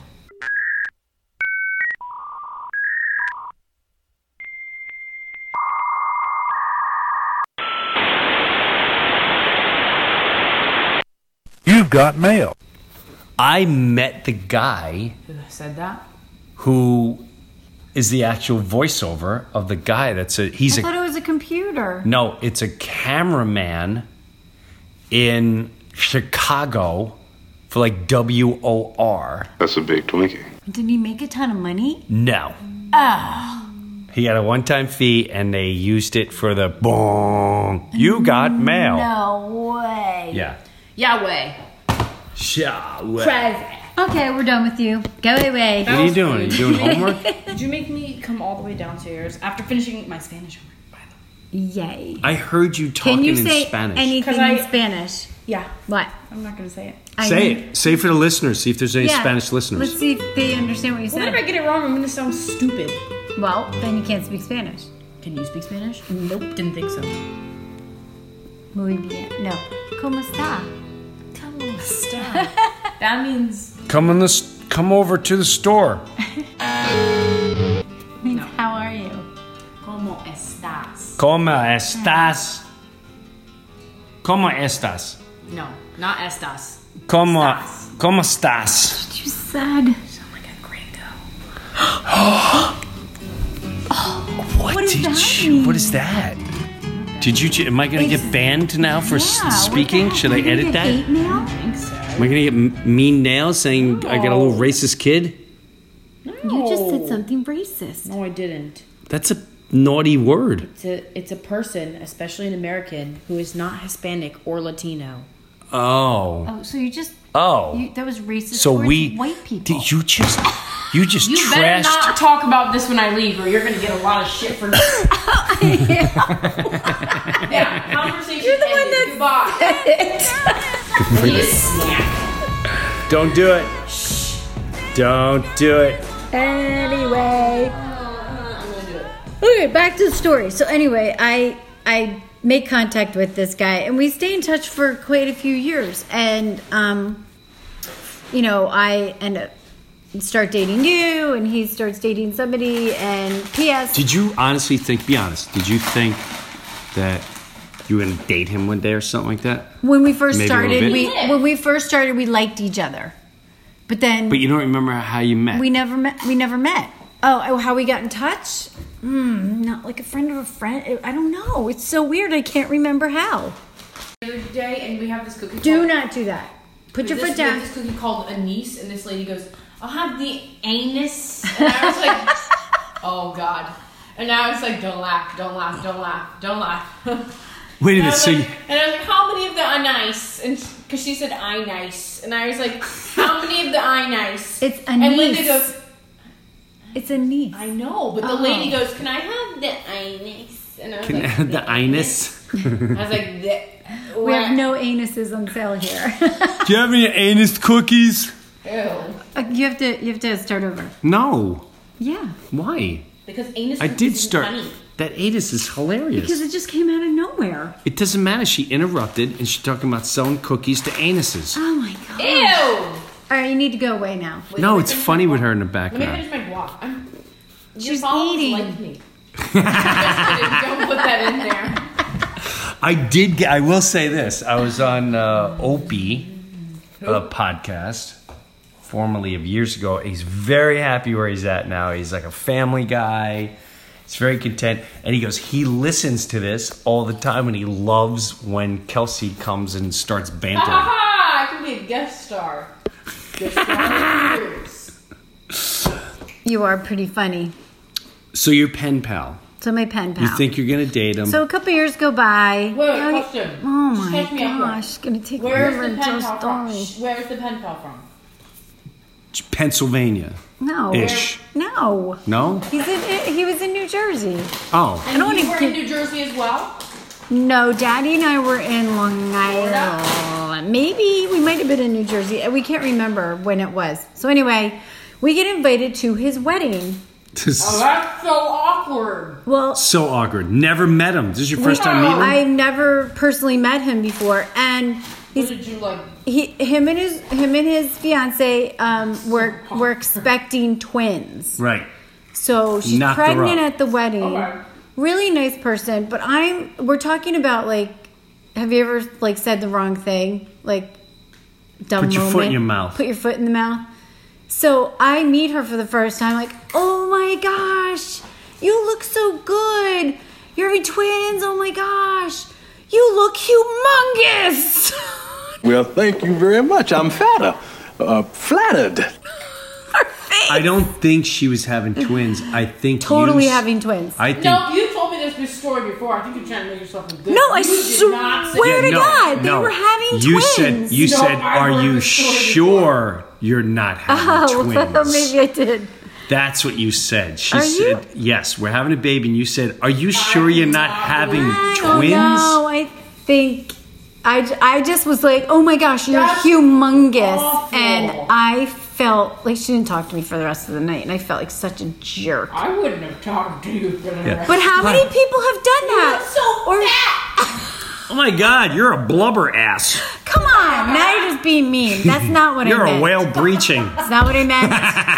[SPEAKER 9] You've got mail.
[SPEAKER 4] I met the guy
[SPEAKER 10] Who said that?
[SPEAKER 4] who is the actual voiceover of the guy that's a he's
[SPEAKER 5] I
[SPEAKER 4] a
[SPEAKER 5] thought it was a computer.
[SPEAKER 4] no, it's a cameraman in Chicago for like W O R.
[SPEAKER 8] That's a big Twinkie.
[SPEAKER 5] Did he make a ton of money?
[SPEAKER 4] No.
[SPEAKER 5] Oh.
[SPEAKER 4] He had a one-time fee and they used it for the boom. You got mail.
[SPEAKER 5] No way.
[SPEAKER 4] Yeah.
[SPEAKER 10] Yahweh.
[SPEAKER 4] Yahweh.
[SPEAKER 10] Crazy.
[SPEAKER 5] Okay, we're done with you. Go away.
[SPEAKER 4] What are you doing? Are you doing homework?
[SPEAKER 10] Did you make me come all the way downstairs after finishing my Spanish homework, by the way?
[SPEAKER 5] Yay.
[SPEAKER 4] I heard you talking
[SPEAKER 5] Can you
[SPEAKER 4] in
[SPEAKER 5] say
[SPEAKER 4] Spanish.
[SPEAKER 5] anything
[SPEAKER 10] 'Cause I-
[SPEAKER 5] in Spanish?
[SPEAKER 10] Yeah.
[SPEAKER 5] What?
[SPEAKER 10] I'm not going to say it.
[SPEAKER 5] I
[SPEAKER 4] Say
[SPEAKER 5] need-
[SPEAKER 4] it. Say it for the listeners. See if there's any
[SPEAKER 5] Yeah.
[SPEAKER 4] Spanish listeners.
[SPEAKER 5] Let's see if they understand what you
[SPEAKER 10] What
[SPEAKER 5] said.
[SPEAKER 10] if I get it wrong? I'm going to sound stupid.
[SPEAKER 5] Well, then you can't speak Spanish.
[SPEAKER 10] Can you speak Spanish? Nope, didn't think so.
[SPEAKER 5] Muy bien. No. ¿Cómo está?
[SPEAKER 10] ¿Cómo está? That means...
[SPEAKER 4] Come on this. Come over to the store.
[SPEAKER 5] Means
[SPEAKER 10] No.
[SPEAKER 5] how are you?
[SPEAKER 10] ¿Cómo estás?
[SPEAKER 4] ¿Cómo estás? ¿Cómo estás?
[SPEAKER 10] No, not estas.
[SPEAKER 4] ¿Cómo,
[SPEAKER 10] Estás.
[SPEAKER 4] ¿Cómo estás?
[SPEAKER 5] You said.
[SPEAKER 10] Sound like a gringo.
[SPEAKER 4] What,
[SPEAKER 5] What does
[SPEAKER 4] did
[SPEAKER 5] that
[SPEAKER 4] you?
[SPEAKER 5] mean?
[SPEAKER 4] What is that? Did you? Am I going to
[SPEAKER 5] It's-
[SPEAKER 4] get banned now for s-
[SPEAKER 5] Yeah, what
[SPEAKER 4] speaking?
[SPEAKER 5] the
[SPEAKER 4] Should
[SPEAKER 5] heck?
[SPEAKER 4] I
[SPEAKER 5] We're gonna
[SPEAKER 4] edit
[SPEAKER 5] get
[SPEAKER 4] that?
[SPEAKER 5] hate mail?
[SPEAKER 10] I think so.
[SPEAKER 4] Am I going to get m- mean nails saying I got a little racist kid?
[SPEAKER 5] You just said something racist.
[SPEAKER 10] No, I didn't.
[SPEAKER 4] That's a naughty word.
[SPEAKER 10] It's a, it's a person, especially an American, who is not Hispanic or Latino.
[SPEAKER 4] Oh.
[SPEAKER 5] Oh, so you just.
[SPEAKER 4] Oh.
[SPEAKER 5] You, that was racist
[SPEAKER 4] So
[SPEAKER 5] towards
[SPEAKER 4] we.
[SPEAKER 5] white people.
[SPEAKER 4] Did you just? You just
[SPEAKER 10] You better
[SPEAKER 4] trashed.
[SPEAKER 10] not talk about this when I leave, or you're going to get a lot of shit for this. Yeah, conversation
[SPEAKER 5] You're the one
[SPEAKER 10] ended.
[SPEAKER 5] that's-
[SPEAKER 10] Goodbye. You snack.
[SPEAKER 4] Don't do it. Don't do it.
[SPEAKER 5] Anyway. Okay, back to the story. So anyway, I I make contact with this guy, and we stay in touch for quite a few years. And um, you know, I end up start dating you, and he starts dating somebody. And P S.
[SPEAKER 4] Did you honestly think? Be honest. Did you think that you were gonna date him one day or something like that?
[SPEAKER 5] When we first
[SPEAKER 4] Maybe a little
[SPEAKER 5] started,
[SPEAKER 4] bit.
[SPEAKER 5] we when we first started, we liked each other, but then
[SPEAKER 4] But you don't remember how you met.
[SPEAKER 5] we never met. We never met. Oh, oh, how we got in touch? Hmm, not like a friend of a friend. I don't know. It's so weird. I can't remember how.
[SPEAKER 10] The other day, and we have this cookie.
[SPEAKER 5] Do
[SPEAKER 10] called-
[SPEAKER 5] not do that. Put your
[SPEAKER 10] this,
[SPEAKER 5] foot
[SPEAKER 10] we have
[SPEAKER 5] down.
[SPEAKER 10] this cookie called anise, and this lady goes, "I'll have the anus," and I was like, "Oh God!" And I was like, "Don't laugh! Don't laugh! Don't laugh! Don't laugh!"
[SPEAKER 4] Wait a
[SPEAKER 10] And I
[SPEAKER 4] minute.
[SPEAKER 10] was
[SPEAKER 4] So
[SPEAKER 10] like,
[SPEAKER 4] you,
[SPEAKER 10] and I was like, "How many of the anise?" And because she said "I nice," and I was like, "How many of the I nice?"
[SPEAKER 5] It's
[SPEAKER 10] And Linda
[SPEAKER 5] anise.
[SPEAKER 10] goes,
[SPEAKER 5] It's a niece.
[SPEAKER 10] "I know," but the
[SPEAKER 5] Oh.
[SPEAKER 10] lady goes, "Can I have the anus?" And I was
[SPEAKER 4] can I
[SPEAKER 10] like,
[SPEAKER 4] have the anus?
[SPEAKER 10] I was like, the,
[SPEAKER 5] We have no anuses on sale here.
[SPEAKER 4] Do you have any anus cookies?
[SPEAKER 10] Ew.
[SPEAKER 5] Uh, you have to. You have to start over.
[SPEAKER 4] No.
[SPEAKER 5] Yeah,
[SPEAKER 4] Why?
[SPEAKER 10] Because anus
[SPEAKER 4] I did
[SPEAKER 10] is
[SPEAKER 4] start.
[SPEAKER 10] funny.
[SPEAKER 4] That anus is hilarious.
[SPEAKER 5] because it just came out of nowhere.
[SPEAKER 4] It doesn't matter. She interrupted and she's talking about selling cookies to anuses.
[SPEAKER 5] Oh my god.
[SPEAKER 10] Ew.
[SPEAKER 5] All right, you need to go away now.
[SPEAKER 10] Wait,
[SPEAKER 4] No,
[SPEAKER 10] let me
[SPEAKER 4] it's
[SPEAKER 10] finish
[SPEAKER 4] funny
[SPEAKER 10] my
[SPEAKER 4] with her in the
[SPEAKER 10] guac. Let me
[SPEAKER 4] background.
[SPEAKER 10] finish my guac. I'm, your
[SPEAKER 5] She's
[SPEAKER 10] followers
[SPEAKER 5] eating.
[SPEAKER 10] like me. Just kidding. Don't put that in there.
[SPEAKER 4] I did get, I will say this. I was on uh, Opie, a podcast, formerly of years ago. He's very happy where he's at now. He's like a family guy. He's very content. And he goes, he listens to this all the time and he loves when Kelsey comes and starts
[SPEAKER 10] Ha ha
[SPEAKER 4] bantering.
[SPEAKER 10] ha! I can be a guest star. Guest star years.
[SPEAKER 5] You are pretty funny.
[SPEAKER 4] So you're pen pal.
[SPEAKER 5] So my pen pal.
[SPEAKER 4] You think you're going to date him.
[SPEAKER 5] So a couple years go by.
[SPEAKER 10] Wait,
[SPEAKER 5] Now you-
[SPEAKER 10] question.
[SPEAKER 5] Oh
[SPEAKER 10] Just
[SPEAKER 5] my
[SPEAKER 10] catch me up here.
[SPEAKER 5] gosh, it's gonna take
[SPEAKER 10] Where's
[SPEAKER 5] forever
[SPEAKER 10] the
[SPEAKER 5] to tell
[SPEAKER 10] pen
[SPEAKER 5] a
[SPEAKER 10] pal from?
[SPEAKER 5] story.
[SPEAKER 10] Where's the pen pal from?
[SPEAKER 4] Pennsylvania.
[SPEAKER 5] No.
[SPEAKER 4] Ish.
[SPEAKER 5] No.
[SPEAKER 4] No?
[SPEAKER 5] He's in. He was in New Jersey.
[SPEAKER 4] Oh.
[SPEAKER 10] And
[SPEAKER 5] don't
[SPEAKER 10] you
[SPEAKER 5] wanna
[SPEAKER 10] were in
[SPEAKER 5] give-
[SPEAKER 10] New Jersey as well?
[SPEAKER 5] No, Daddy and I were in Long Island. Maybe we might have been in New Jersey. We can't remember when it was. So anyway, we get invited to his wedding
[SPEAKER 4] This
[SPEAKER 10] Oh,
[SPEAKER 4] is
[SPEAKER 10] that's so awkward.
[SPEAKER 5] Well,
[SPEAKER 4] so awkward. Never met him. This is your first time meeting him?
[SPEAKER 5] I never personally met him before, and
[SPEAKER 10] What
[SPEAKER 5] he's,
[SPEAKER 10] did you like?
[SPEAKER 5] he, him and his, him and his fiance, um, were were expecting twins.
[SPEAKER 4] Right.
[SPEAKER 5] So she's
[SPEAKER 4] Knocked her
[SPEAKER 5] pregnant
[SPEAKER 4] up.
[SPEAKER 5] at the wedding.
[SPEAKER 10] Okay.
[SPEAKER 5] Really nice person, but I'm. We're talking about like. Have you ever like said the wrong thing? Like, dumb
[SPEAKER 4] Put your
[SPEAKER 5] moment.
[SPEAKER 4] foot in your mouth.
[SPEAKER 5] Put your foot in the mouth. So I meet her for the first time. Like, oh my gosh, you look so good. You're having twins. Oh my gosh, you look humongous.
[SPEAKER 11] Well, thank you very much. I'm fatter. Uh, flattered.
[SPEAKER 4] I don't think she was having twins. I think
[SPEAKER 5] Totally
[SPEAKER 4] you,
[SPEAKER 5] having twins.
[SPEAKER 4] I think
[SPEAKER 10] No, you told me this this story before. I think you're trying to make yourself a good.
[SPEAKER 5] No, I
[SPEAKER 10] you did not say
[SPEAKER 5] swear to
[SPEAKER 4] no,
[SPEAKER 5] God, they
[SPEAKER 4] no.
[SPEAKER 5] were having
[SPEAKER 4] you
[SPEAKER 5] twins.
[SPEAKER 4] said you
[SPEAKER 10] No,
[SPEAKER 4] said
[SPEAKER 10] I
[SPEAKER 4] are
[SPEAKER 10] heard
[SPEAKER 4] you
[SPEAKER 10] this story
[SPEAKER 4] sure you're not having
[SPEAKER 5] Oh,
[SPEAKER 4] twins?
[SPEAKER 5] well, maybe I did.
[SPEAKER 4] That's what you said. She
[SPEAKER 5] Are
[SPEAKER 4] said,
[SPEAKER 5] you?
[SPEAKER 4] "Yes, we're having a baby," and you said, "Are you sure you're not having
[SPEAKER 5] I don't
[SPEAKER 4] twins?"
[SPEAKER 5] know. I think I, j- I just was like, oh my gosh, you're
[SPEAKER 10] That's
[SPEAKER 5] humongous.
[SPEAKER 10] awful.
[SPEAKER 5] And I felt like she didn't talk to me for the rest of the night. And I felt like such a jerk.
[SPEAKER 10] I wouldn't have talked to you for the
[SPEAKER 4] Yeah.
[SPEAKER 10] rest.
[SPEAKER 5] But how many people have done that?
[SPEAKER 10] so
[SPEAKER 5] Or
[SPEAKER 4] Oh my God, you're a blubber ass.
[SPEAKER 5] come on, now you're just being mean. That's not what
[SPEAKER 4] You're
[SPEAKER 5] I
[SPEAKER 4] a
[SPEAKER 5] meant.
[SPEAKER 4] whale breaching.
[SPEAKER 5] That's not what I meant.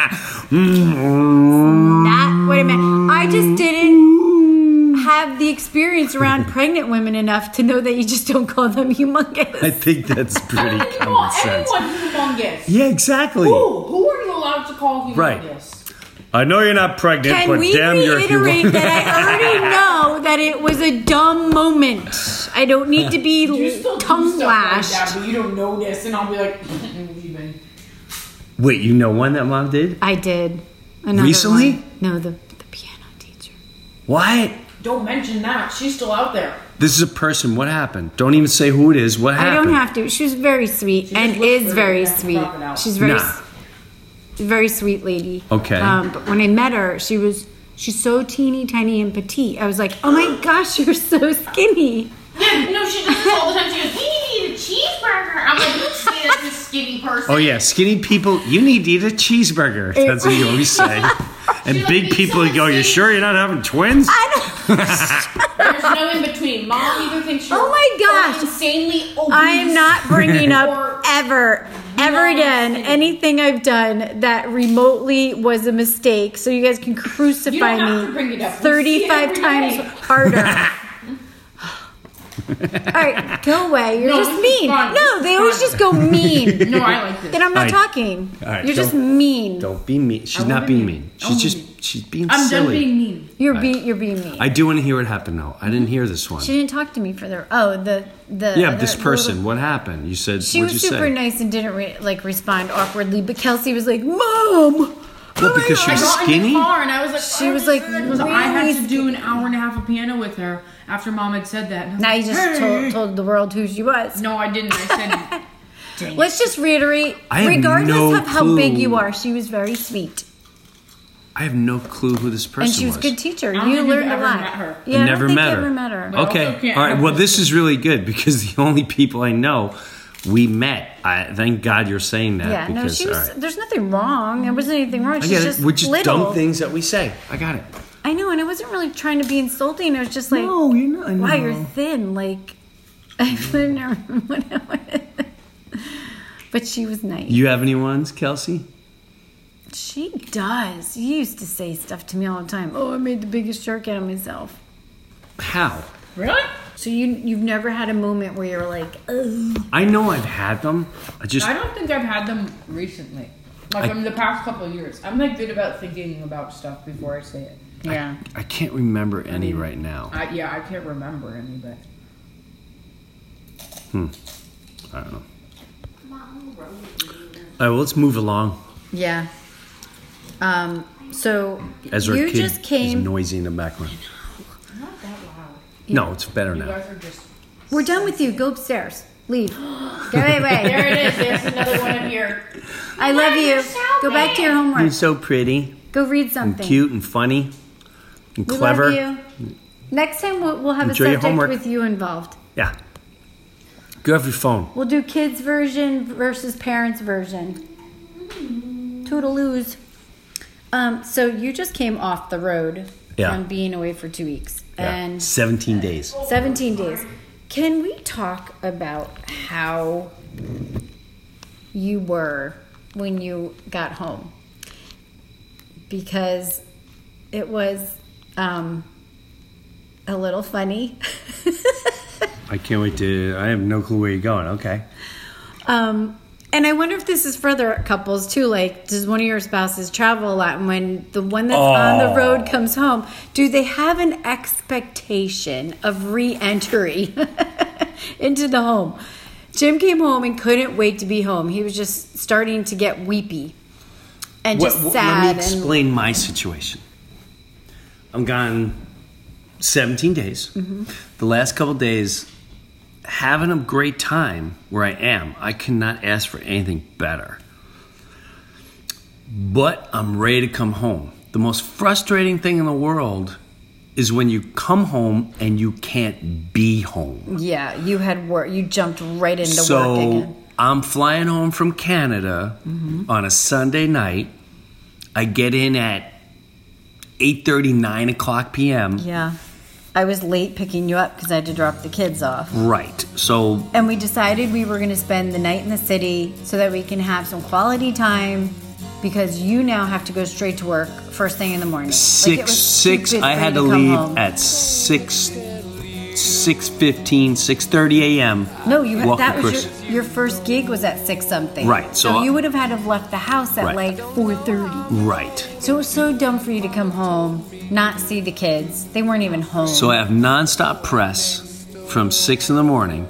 [SPEAKER 5] Not what I meant. I just didn't have the experience around pregnant women enough to know that you just don't call them humongous.
[SPEAKER 4] I think that's pretty
[SPEAKER 10] I call
[SPEAKER 4] common sense.
[SPEAKER 10] anyone humongous.
[SPEAKER 4] Yeah, exactly.
[SPEAKER 10] Who? Who are you allowed to call humongous?
[SPEAKER 4] Right. I know you're not pregnant,
[SPEAKER 5] Can
[SPEAKER 4] but
[SPEAKER 5] we
[SPEAKER 4] damn, you're
[SPEAKER 5] reiterate
[SPEAKER 4] humongous.
[SPEAKER 5] that I already know that it was a dumb moment? I don't need to be
[SPEAKER 10] You still do
[SPEAKER 5] tongue
[SPEAKER 10] stuff like
[SPEAKER 5] lashed.
[SPEAKER 10] that, but you don't know this, and I'll be like, leaving.
[SPEAKER 4] Wait, you know one that mom did?
[SPEAKER 5] I did. Another
[SPEAKER 4] Recently?
[SPEAKER 5] one. No, the the piano teacher.
[SPEAKER 4] What?
[SPEAKER 10] Don't mention that. She's still out there.
[SPEAKER 4] This is a person. What happened? Don't even say who it is. What
[SPEAKER 5] I
[SPEAKER 4] happened?
[SPEAKER 5] don't have to. She was very sweet
[SPEAKER 10] She
[SPEAKER 5] and
[SPEAKER 10] just
[SPEAKER 5] is
[SPEAKER 10] whispered
[SPEAKER 5] very
[SPEAKER 10] it back,
[SPEAKER 5] sweet.
[SPEAKER 10] drop it out.
[SPEAKER 5] She's very,
[SPEAKER 4] Nah.
[SPEAKER 5] s- very sweet lady.
[SPEAKER 4] Okay.
[SPEAKER 5] Um, but when I met her, she was she's so teeny tiny and petite. I was like, oh my gosh, you're so skinny.
[SPEAKER 10] Yeah, no, she does this all the time. She goes, we need to eat a cheeseburger. I'm like, you see that's a skinny person.
[SPEAKER 4] Oh yeah, skinny people. You need to eat a cheeseburger. That's what you always say. And
[SPEAKER 10] She's
[SPEAKER 4] big
[SPEAKER 10] like,
[SPEAKER 4] people
[SPEAKER 10] "Me
[SPEAKER 4] you go.
[SPEAKER 10] so
[SPEAKER 4] You sure you're not having twins?
[SPEAKER 10] There's no in between. Mom either thinks you're
[SPEAKER 5] Oh my gosh.
[SPEAKER 10] so insanely obese.
[SPEAKER 5] I am not bringing up
[SPEAKER 10] or-
[SPEAKER 5] ever, ever again anything I've done that remotely was a mistake. So you guys can crucify
[SPEAKER 10] You don't have to bring
[SPEAKER 5] me
[SPEAKER 10] it up. We see it
[SPEAKER 5] thirty-five
[SPEAKER 10] every
[SPEAKER 5] times
[SPEAKER 10] day.
[SPEAKER 5] harder. All right, go away. You're
[SPEAKER 10] No,
[SPEAKER 5] just
[SPEAKER 10] this is
[SPEAKER 5] mean.
[SPEAKER 10] fun.
[SPEAKER 5] No,
[SPEAKER 10] This
[SPEAKER 5] they
[SPEAKER 10] is
[SPEAKER 5] always
[SPEAKER 10] fun.
[SPEAKER 5] just go mean.
[SPEAKER 10] No, I like this.
[SPEAKER 5] Then I'm not
[SPEAKER 4] All right.
[SPEAKER 5] talking.
[SPEAKER 4] All right,
[SPEAKER 5] You're just
[SPEAKER 4] don't-
[SPEAKER 5] mean.
[SPEAKER 4] Don't be mean. She's
[SPEAKER 10] I
[SPEAKER 4] not
[SPEAKER 10] won't be
[SPEAKER 4] being
[SPEAKER 10] mean.
[SPEAKER 4] mean.
[SPEAKER 10] I won't
[SPEAKER 4] She's
[SPEAKER 10] be
[SPEAKER 4] just she's being
[SPEAKER 10] I'm
[SPEAKER 4] silly.
[SPEAKER 10] done being mean.
[SPEAKER 5] You're be you're being mean.
[SPEAKER 4] I do want to hear what happened though. I didn't hear this one.
[SPEAKER 5] She didn't talk to me for the oh the the
[SPEAKER 4] Yeah,
[SPEAKER 5] other-
[SPEAKER 4] this
[SPEAKER 5] the
[SPEAKER 4] person.
[SPEAKER 5] little-
[SPEAKER 4] What happened? You said.
[SPEAKER 5] She
[SPEAKER 4] what'd
[SPEAKER 5] was
[SPEAKER 4] you
[SPEAKER 5] super
[SPEAKER 4] say?
[SPEAKER 5] nice and didn't re- like respond awkwardly, but Kelsey was like, "Mom."
[SPEAKER 4] Well, because she
[SPEAKER 10] I
[SPEAKER 4] was
[SPEAKER 10] got in
[SPEAKER 4] skinny.
[SPEAKER 10] the car and I was like,
[SPEAKER 5] She was like,
[SPEAKER 10] because I had
[SPEAKER 5] really
[SPEAKER 10] to do an hour and a half of piano with her after Mom had said that. And I was
[SPEAKER 5] Now you
[SPEAKER 10] like,
[SPEAKER 5] just
[SPEAKER 10] "Hey."
[SPEAKER 5] told, told the world who she was.
[SPEAKER 10] No, I didn't. I said, dang.
[SPEAKER 5] Let's just reiterate,
[SPEAKER 4] I have
[SPEAKER 5] regardless
[SPEAKER 4] no
[SPEAKER 5] of how big
[SPEAKER 4] clue.
[SPEAKER 5] you are, she was very sweet.
[SPEAKER 4] I have no clue who this person
[SPEAKER 5] And she was a good teacher.
[SPEAKER 10] I don't
[SPEAKER 5] You
[SPEAKER 10] think you've
[SPEAKER 5] learned a
[SPEAKER 10] ever
[SPEAKER 5] lot.
[SPEAKER 10] met her.
[SPEAKER 5] Yeah,
[SPEAKER 4] I
[SPEAKER 5] I
[SPEAKER 4] never
[SPEAKER 5] don't think
[SPEAKER 4] met
[SPEAKER 5] you
[SPEAKER 4] her.
[SPEAKER 5] ever met her.
[SPEAKER 10] Well,
[SPEAKER 4] Okay.
[SPEAKER 10] also can't
[SPEAKER 4] All right.
[SPEAKER 10] have
[SPEAKER 4] Well,
[SPEAKER 10] her.
[SPEAKER 4] this is really good because the only people I know we met. I thank God you're saying that.
[SPEAKER 5] Yeah, no,
[SPEAKER 4] because,
[SPEAKER 5] she was.
[SPEAKER 4] all right.
[SPEAKER 5] There's nothing wrong. There wasn't anything wrong.
[SPEAKER 4] I
[SPEAKER 5] She's
[SPEAKER 4] get
[SPEAKER 5] just
[SPEAKER 4] it. We're just
[SPEAKER 5] little.
[SPEAKER 4] dumb things that we say. I got it.
[SPEAKER 5] I know, and I wasn't really trying to be insulting. I was just like,
[SPEAKER 4] No, you're not.
[SPEAKER 5] wow,
[SPEAKER 4] no.
[SPEAKER 5] you're thin. Like, I've never. But she was nice.
[SPEAKER 4] You have any ones, Kelsey?
[SPEAKER 5] She does. You used to say stuff to me all the time. Oh, I made the biggest jerk out of myself.
[SPEAKER 4] How?
[SPEAKER 10] Really?
[SPEAKER 5] So you you've never had a moment where you're like, ugh.
[SPEAKER 4] I know I've had them. I just
[SPEAKER 10] I don't think I've had them recently. Like
[SPEAKER 4] I-
[SPEAKER 10] from the past couple of years. I'm like good about thinking about stuff before I say it.
[SPEAKER 5] Yeah.
[SPEAKER 4] I can't remember any right now.
[SPEAKER 10] I, yeah, I can't remember any, but.
[SPEAKER 4] Hmm. I don't know. All right, well, let's move along.
[SPEAKER 5] Yeah. Um. So
[SPEAKER 4] As our
[SPEAKER 5] you
[SPEAKER 4] kid
[SPEAKER 5] just
[SPEAKER 4] is
[SPEAKER 5] came.
[SPEAKER 4] noisy in the background.
[SPEAKER 10] Not that loud.
[SPEAKER 4] No, it's better
[SPEAKER 10] You
[SPEAKER 4] now.
[SPEAKER 10] guys are just.
[SPEAKER 5] We're done with you. Go upstairs. Leave. Go away.
[SPEAKER 10] There it is. There's another one in here.
[SPEAKER 5] I love you. Go back to your homework.
[SPEAKER 4] You're so pretty
[SPEAKER 5] Go read
[SPEAKER 4] and
[SPEAKER 5] something.
[SPEAKER 4] cute and funny and
[SPEAKER 5] We
[SPEAKER 4] clever.
[SPEAKER 5] love you. Next time we'll, we'll have
[SPEAKER 4] Enjoy
[SPEAKER 5] a
[SPEAKER 4] your
[SPEAKER 5] subject
[SPEAKER 4] homework.
[SPEAKER 5] with you involved.
[SPEAKER 4] Yeah. Go have your phone.
[SPEAKER 5] We'll do kids version versus parents version. Toodaloos. Um, so you just came off the road
[SPEAKER 4] Yeah.
[SPEAKER 5] from being away for two weeks.
[SPEAKER 4] Yeah.
[SPEAKER 5] And
[SPEAKER 4] seventeen days.
[SPEAKER 5] seventeen days. Can we talk about how you were when you got home? Because it was um, a little funny.
[SPEAKER 4] I can't wait to. I have no clue where you're going. Okay.
[SPEAKER 5] Um, and I wonder if this is for other couples too. Like, does one of your spouses travel a lot? And when the one that's
[SPEAKER 4] Oh.
[SPEAKER 5] on the road comes home, do they have an expectation of re-entry into the home? Jim came home and couldn't wait to be home. He was just starting to get weepy and just
[SPEAKER 4] What- what-
[SPEAKER 5] sad.
[SPEAKER 4] Let me explain my situation. I'm gone seventeen days.
[SPEAKER 5] Mhm.
[SPEAKER 4] The last couple days, having a great time where I am. I cannot ask for anything better. But I'm ready to come home. The most frustrating thing in the world is when you come home and you can't be home.
[SPEAKER 5] Yeah, you had work. You jumped right into work
[SPEAKER 4] So
[SPEAKER 5] again.
[SPEAKER 4] I'm flying home from Canada
[SPEAKER 5] Mhm.
[SPEAKER 4] on a Sunday night. I get in at eight thirty, nine o'clock p.m.
[SPEAKER 5] Yeah. I was late picking you up because I had to drop the kids off.
[SPEAKER 4] Right. So
[SPEAKER 5] And we decided we were going to spend the night in the city so that we can have some quality time because you now have to go straight to work first thing in the morning. Like, it
[SPEAKER 4] six
[SPEAKER 5] was
[SPEAKER 4] six
[SPEAKER 5] stupid
[SPEAKER 4] I
[SPEAKER 5] for
[SPEAKER 4] had
[SPEAKER 5] you
[SPEAKER 4] to
[SPEAKER 5] come
[SPEAKER 4] leave
[SPEAKER 5] home.
[SPEAKER 4] at six six fifteen, six thirty a.m.
[SPEAKER 5] No, you had,
[SPEAKER 4] walk
[SPEAKER 5] that was
[SPEAKER 4] across-
[SPEAKER 5] your, your first gig was at six something.
[SPEAKER 4] Right,
[SPEAKER 5] So,
[SPEAKER 4] so-
[SPEAKER 5] you would have had to have left the house at
[SPEAKER 4] Right.
[SPEAKER 5] like four thirty.
[SPEAKER 4] Right.
[SPEAKER 5] So it was so dumb for you to come home, not see the kids. They weren't even home.
[SPEAKER 4] So I have nonstop press from six in the morning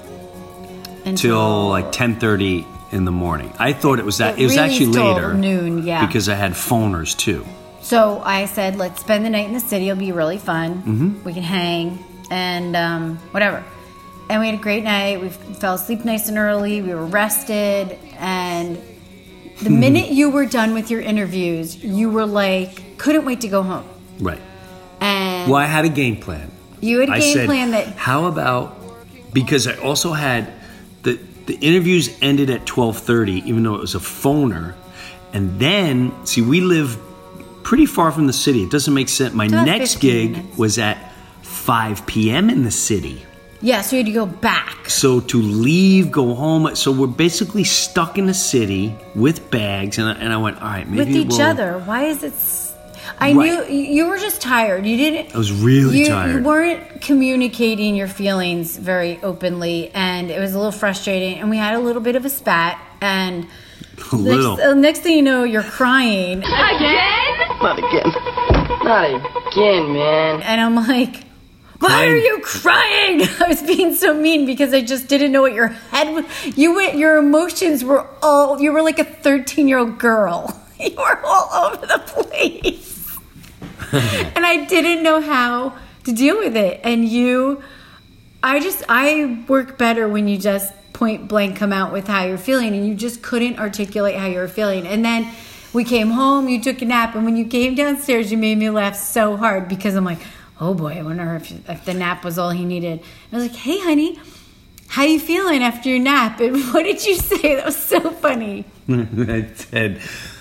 [SPEAKER 4] until like ten thirty in the morning. I thought it was that. It,
[SPEAKER 5] It
[SPEAKER 4] was
[SPEAKER 5] really
[SPEAKER 4] actually
[SPEAKER 5] till
[SPEAKER 4] later.
[SPEAKER 5] noon, yeah.
[SPEAKER 4] Because I had phoners too.
[SPEAKER 5] So I said, let's spend the night in the city. It'll be really fun.
[SPEAKER 4] Mhm.
[SPEAKER 5] We can hang and um, whatever. And we had a great night. We fell asleep nice and early. We were rested. And the minute you were done with your interviews, you were like, couldn't wait to go home.
[SPEAKER 4] Right.
[SPEAKER 5] And
[SPEAKER 4] Well, I had a game plan.
[SPEAKER 5] you had a
[SPEAKER 4] I
[SPEAKER 5] game
[SPEAKER 4] said,
[SPEAKER 5] plan that
[SPEAKER 4] How about, because I also had, the, the interviews ended at twelve thirty, even though it was a phoner. And then, see, we live pretty far from the city. It doesn't make sense. My
[SPEAKER 5] About
[SPEAKER 4] next
[SPEAKER 5] fifteen
[SPEAKER 4] gig was at five p.m. in the city.
[SPEAKER 5] yeah, so you had to go back.
[SPEAKER 4] So to leave, go home. So we're basically stuck in the city with bags. And I, and I went, all right, maybe
[SPEAKER 5] With each
[SPEAKER 4] we'll,
[SPEAKER 5] other. Why is it... s- I
[SPEAKER 4] Right.
[SPEAKER 5] knew you were just tired. You didn't...
[SPEAKER 4] I was really
[SPEAKER 5] you,
[SPEAKER 4] tired.
[SPEAKER 5] You weren't communicating your feelings very openly, and it was a little frustrating. And we had a little bit of a spat, and
[SPEAKER 4] A little.
[SPEAKER 5] Next, uh, next thing you know, you're crying,
[SPEAKER 6] Again?
[SPEAKER 12] Not again. Not again, man.
[SPEAKER 5] and I'm like, "Why are you crying?" I was being so mean because I just didn't know what your head was. You went. Your emotions were all. You were like a thirteen year old girl. You were all over the place. And I didn't know how to deal with it. And you, I just, I work better when you just point blank come out with how you're feeling, and you just couldn't articulate how you were feeling. And then we came home, you took a nap, and when you came downstairs, you made me laugh so hard because I'm like, oh boy, I wonder if, if the nap was all he needed. I was like, hey, honey, how you feeling after your nap? And what did you say? That was so funny.
[SPEAKER 4] I said,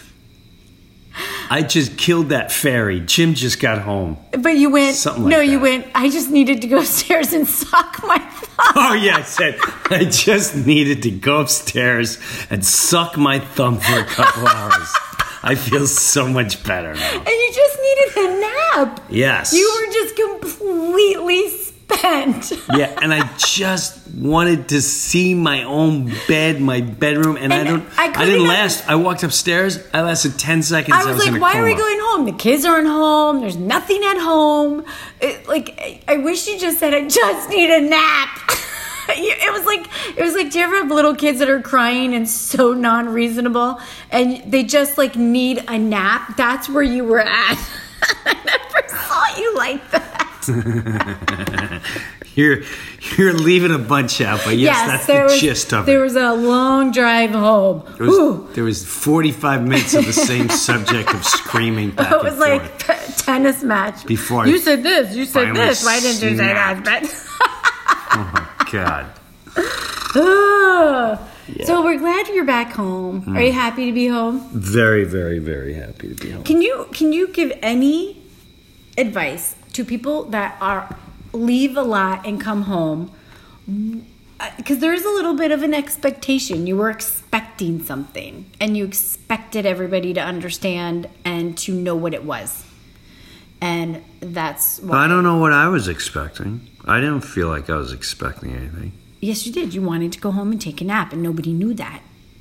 [SPEAKER 4] I just killed that fairy. Jim just got home.
[SPEAKER 5] But you went,
[SPEAKER 4] Something like
[SPEAKER 5] no, you
[SPEAKER 4] that.
[SPEAKER 5] went, I just needed to go upstairs and suck my thumb.
[SPEAKER 4] Oh, yeah, I said, I just needed to go upstairs and suck my thumb for a couple hours. I feel so much better now.
[SPEAKER 5] And you just needed a nap.
[SPEAKER 4] Yes.
[SPEAKER 5] You were just completely spent.
[SPEAKER 4] Yeah, and I just wanted to see my own bed, my bedroom, and, I
[SPEAKER 5] And
[SPEAKER 4] don't.
[SPEAKER 5] I
[SPEAKER 4] I,
[SPEAKER 5] couldn't
[SPEAKER 4] didn't
[SPEAKER 5] have-
[SPEAKER 4] last. I walked upstairs. I lasted ten seconds.
[SPEAKER 5] I was,
[SPEAKER 4] in
[SPEAKER 5] like,
[SPEAKER 4] a
[SPEAKER 5] why are we
[SPEAKER 4] coma.
[SPEAKER 5] going home? The kids aren't home. There's nothing at home. It, like, I, I wish you just said, I just need a nap. It was like, it was like, do you ever have little kids that are crying and so non-reasonable and they just like need a nap? That's where you were at. I never saw you like that.
[SPEAKER 4] You're you're leaving a bunch out, but yes, that's
[SPEAKER 5] there
[SPEAKER 4] the
[SPEAKER 5] was,
[SPEAKER 4] gist of
[SPEAKER 5] there
[SPEAKER 4] it.
[SPEAKER 5] was a long drive home.
[SPEAKER 4] There was,
[SPEAKER 5] Ooh.
[SPEAKER 4] there was forty-five minutes of the same subject of screaming back
[SPEAKER 5] It was
[SPEAKER 4] and
[SPEAKER 5] like
[SPEAKER 4] forth.
[SPEAKER 5] a tennis match.
[SPEAKER 4] Before
[SPEAKER 5] you
[SPEAKER 4] I
[SPEAKER 5] said this, you said
[SPEAKER 4] finally
[SPEAKER 5] this. Why didn't you say that?
[SPEAKER 4] snapped.
[SPEAKER 5] But
[SPEAKER 4] Oh my god!
[SPEAKER 5] Ah.
[SPEAKER 4] Yeah.
[SPEAKER 5] So we're glad you're back home.
[SPEAKER 4] Mm.
[SPEAKER 5] Are you happy to be home?
[SPEAKER 4] Very, very, very happy to be home.
[SPEAKER 5] Can you can you give any advice to people that are leave a lot and come home? Because there's a little bit of an expectation. You were expecting something, and you expected everybody to understand and to know what it was. And that's why.
[SPEAKER 4] I don't know what I was expecting. I didn't feel like I was expecting anything.
[SPEAKER 5] Yes, you did. You wanted to go home and take a nap, and nobody knew that.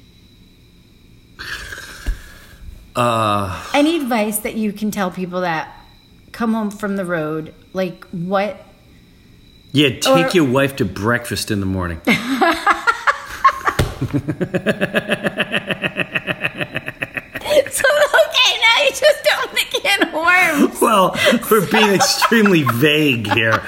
[SPEAKER 4] Uh,
[SPEAKER 5] Any advice that you can tell people that come home from the road? Like, what?
[SPEAKER 4] Yeah, take
[SPEAKER 5] Or-
[SPEAKER 4] your wife to breakfast in the morning.
[SPEAKER 5] So, okay, now you just don't the can of worms.
[SPEAKER 4] Well, we're being extremely vague here.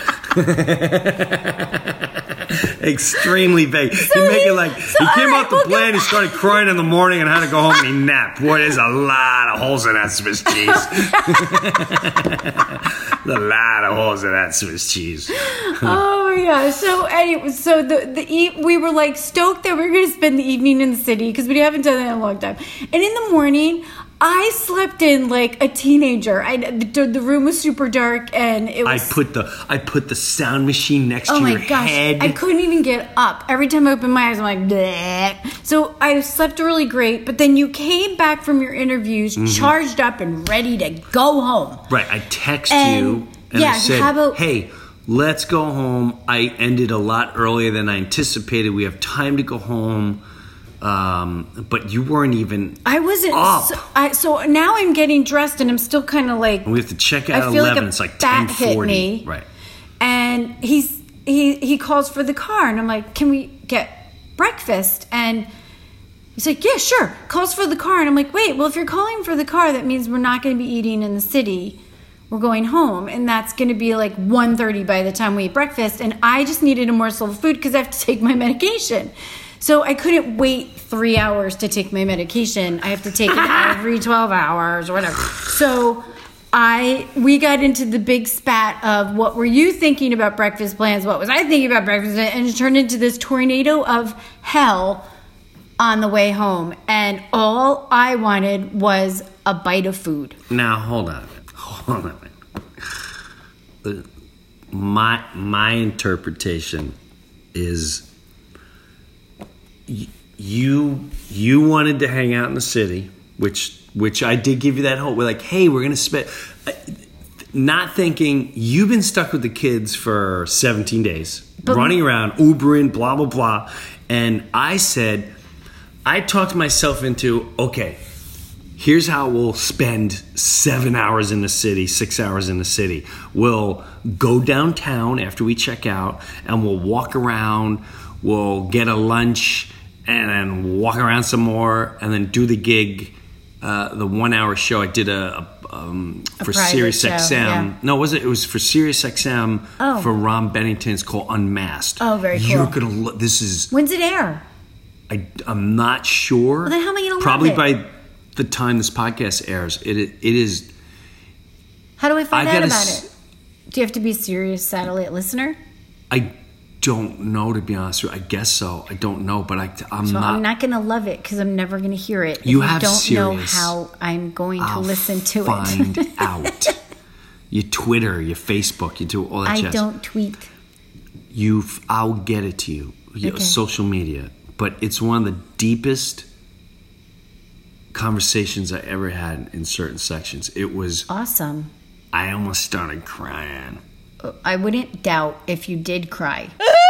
[SPEAKER 4] Extremely vague.
[SPEAKER 5] So
[SPEAKER 4] you make
[SPEAKER 5] he-
[SPEAKER 4] it like
[SPEAKER 5] so
[SPEAKER 4] he came
[SPEAKER 5] alright,
[SPEAKER 4] off the
[SPEAKER 5] we'll
[SPEAKER 4] plane
[SPEAKER 5] go-
[SPEAKER 4] and started crying in the morning and had to go home and he napped. Boy, there's a lot of holes in that Swiss cheese. There's a lot of holes in that Swiss cheese.
[SPEAKER 5] Oh my gosh! So anyway, so the the e- we were like stoked that we were going to spend the evening in the city because we haven't done that in a long time. And in the morning, I slept in like a teenager. I the, the room was super dark and it
[SPEAKER 4] I
[SPEAKER 5] was.
[SPEAKER 4] put the I put the sound machine next
[SPEAKER 5] Oh
[SPEAKER 4] to
[SPEAKER 5] my
[SPEAKER 4] your
[SPEAKER 5] gosh!
[SPEAKER 4] head.
[SPEAKER 5] I couldn't even get up. Every time I opened my eyes, I'm like, bleh. So I slept really great. But then you came back from your interviews,
[SPEAKER 4] Mhm.
[SPEAKER 5] charged up and ready to go home.
[SPEAKER 4] Right, I text
[SPEAKER 5] And,
[SPEAKER 4] you and
[SPEAKER 5] yeah,
[SPEAKER 4] I said,
[SPEAKER 5] how about-
[SPEAKER 4] hey, let's go home. I ended a lot earlier than I anticipated. We have time to go home. Um, but you weren't even
[SPEAKER 5] I wasn't.
[SPEAKER 4] up.
[SPEAKER 5] So, I, so now I'm getting dressed and I'm still kind of like.
[SPEAKER 4] And we have to check out
[SPEAKER 5] I
[SPEAKER 4] at
[SPEAKER 5] feel
[SPEAKER 4] eleven.
[SPEAKER 5] like a
[SPEAKER 4] It's like
[SPEAKER 5] bat
[SPEAKER 4] ten
[SPEAKER 5] hit
[SPEAKER 4] forty.
[SPEAKER 5] me.
[SPEAKER 4] Right.
[SPEAKER 5] And he's he he calls for the car and I'm like, can we get breakfast? And he's like, yeah, sure. Calls for the car and I'm like, wait, well, if you're calling for the car, that means we're not going to be eating in the city. We're going home, and that's going to be like one thirty by the time we eat breakfast. And I just needed a morsel of food because I have to take my medication. So I couldn't wait three hours to take my medication. I have to take it every twelve hours or whatever. So I we got into the big spat of what were you thinking about breakfast plans? What was I thinking about breakfast? And it turned into this tornado of hell on the way home. And all I wanted was a bite of food.
[SPEAKER 4] Now hold on. Hold on. The- My my interpretation is y- you you wanted to hang out in the city, which which I did give you that hope. We're like, hey, we're gonna spend. Not thinking you've been stuck with the kids for seventeen days,
[SPEAKER 5] But-
[SPEAKER 4] running around, Ubering, blah blah blah, and I said, I talked myself into okay. Here's how we'll spend seven hours in the city, six hours in the city. We'll go downtown after we check out, and we'll walk around. We'll get a lunch, and then walk around some more, and then do the gig, uh, the one-hour show. I did a, a um,
[SPEAKER 5] A
[SPEAKER 4] for
[SPEAKER 5] private
[SPEAKER 4] Sirius
[SPEAKER 5] show,
[SPEAKER 4] X M.
[SPEAKER 5] yeah.
[SPEAKER 4] No, was it? It was for Sirius X M
[SPEAKER 5] Oh.
[SPEAKER 4] for Ron Bennington. It's called Unmasked.
[SPEAKER 5] Oh, very cool.
[SPEAKER 4] You're gonna. Lo- this is.
[SPEAKER 5] When's it air?
[SPEAKER 4] I, I'm not sure.
[SPEAKER 5] Well, then how am I gonna love
[SPEAKER 4] Probably
[SPEAKER 5] it?
[SPEAKER 4] by the time this podcast airs, it it is.
[SPEAKER 5] How do I find
[SPEAKER 4] I
[SPEAKER 5] out
[SPEAKER 4] gotta
[SPEAKER 5] about
[SPEAKER 4] s-
[SPEAKER 5] it? Do you have to be a Sirius satellite listener?
[SPEAKER 4] I don't know, to be honest with you. I guess so. I don't know, but I, I'm
[SPEAKER 5] So
[SPEAKER 4] not.
[SPEAKER 5] I'm not going to love it because I'm never going to hear it. If
[SPEAKER 4] You have
[SPEAKER 5] don't know
[SPEAKER 4] Sirius.
[SPEAKER 5] how I'm going to
[SPEAKER 4] I'll
[SPEAKER 5] listen to
[SPEAKER 4] find
[SPEAKER 5] it.
[SPEAKER 4] out. You Twitter, your Facebook, you do all that
[SPEAKER 5] I
[SPEAKER 4] jazz.
[SPEAKER 5] don't tweet.
[SPEAKER 4] You, I'll get it to you. Your
[SPEAKER 5] Okay.
[SPEAKER 4] Social media, but it's one of the deepest conversations I ever had in certain sections. It was.
[SPEAKER 5] Awesome.
[SPEAKER 4] I almost started crying.
[SPEAKER 5] I wouldn't doubt if you did cry.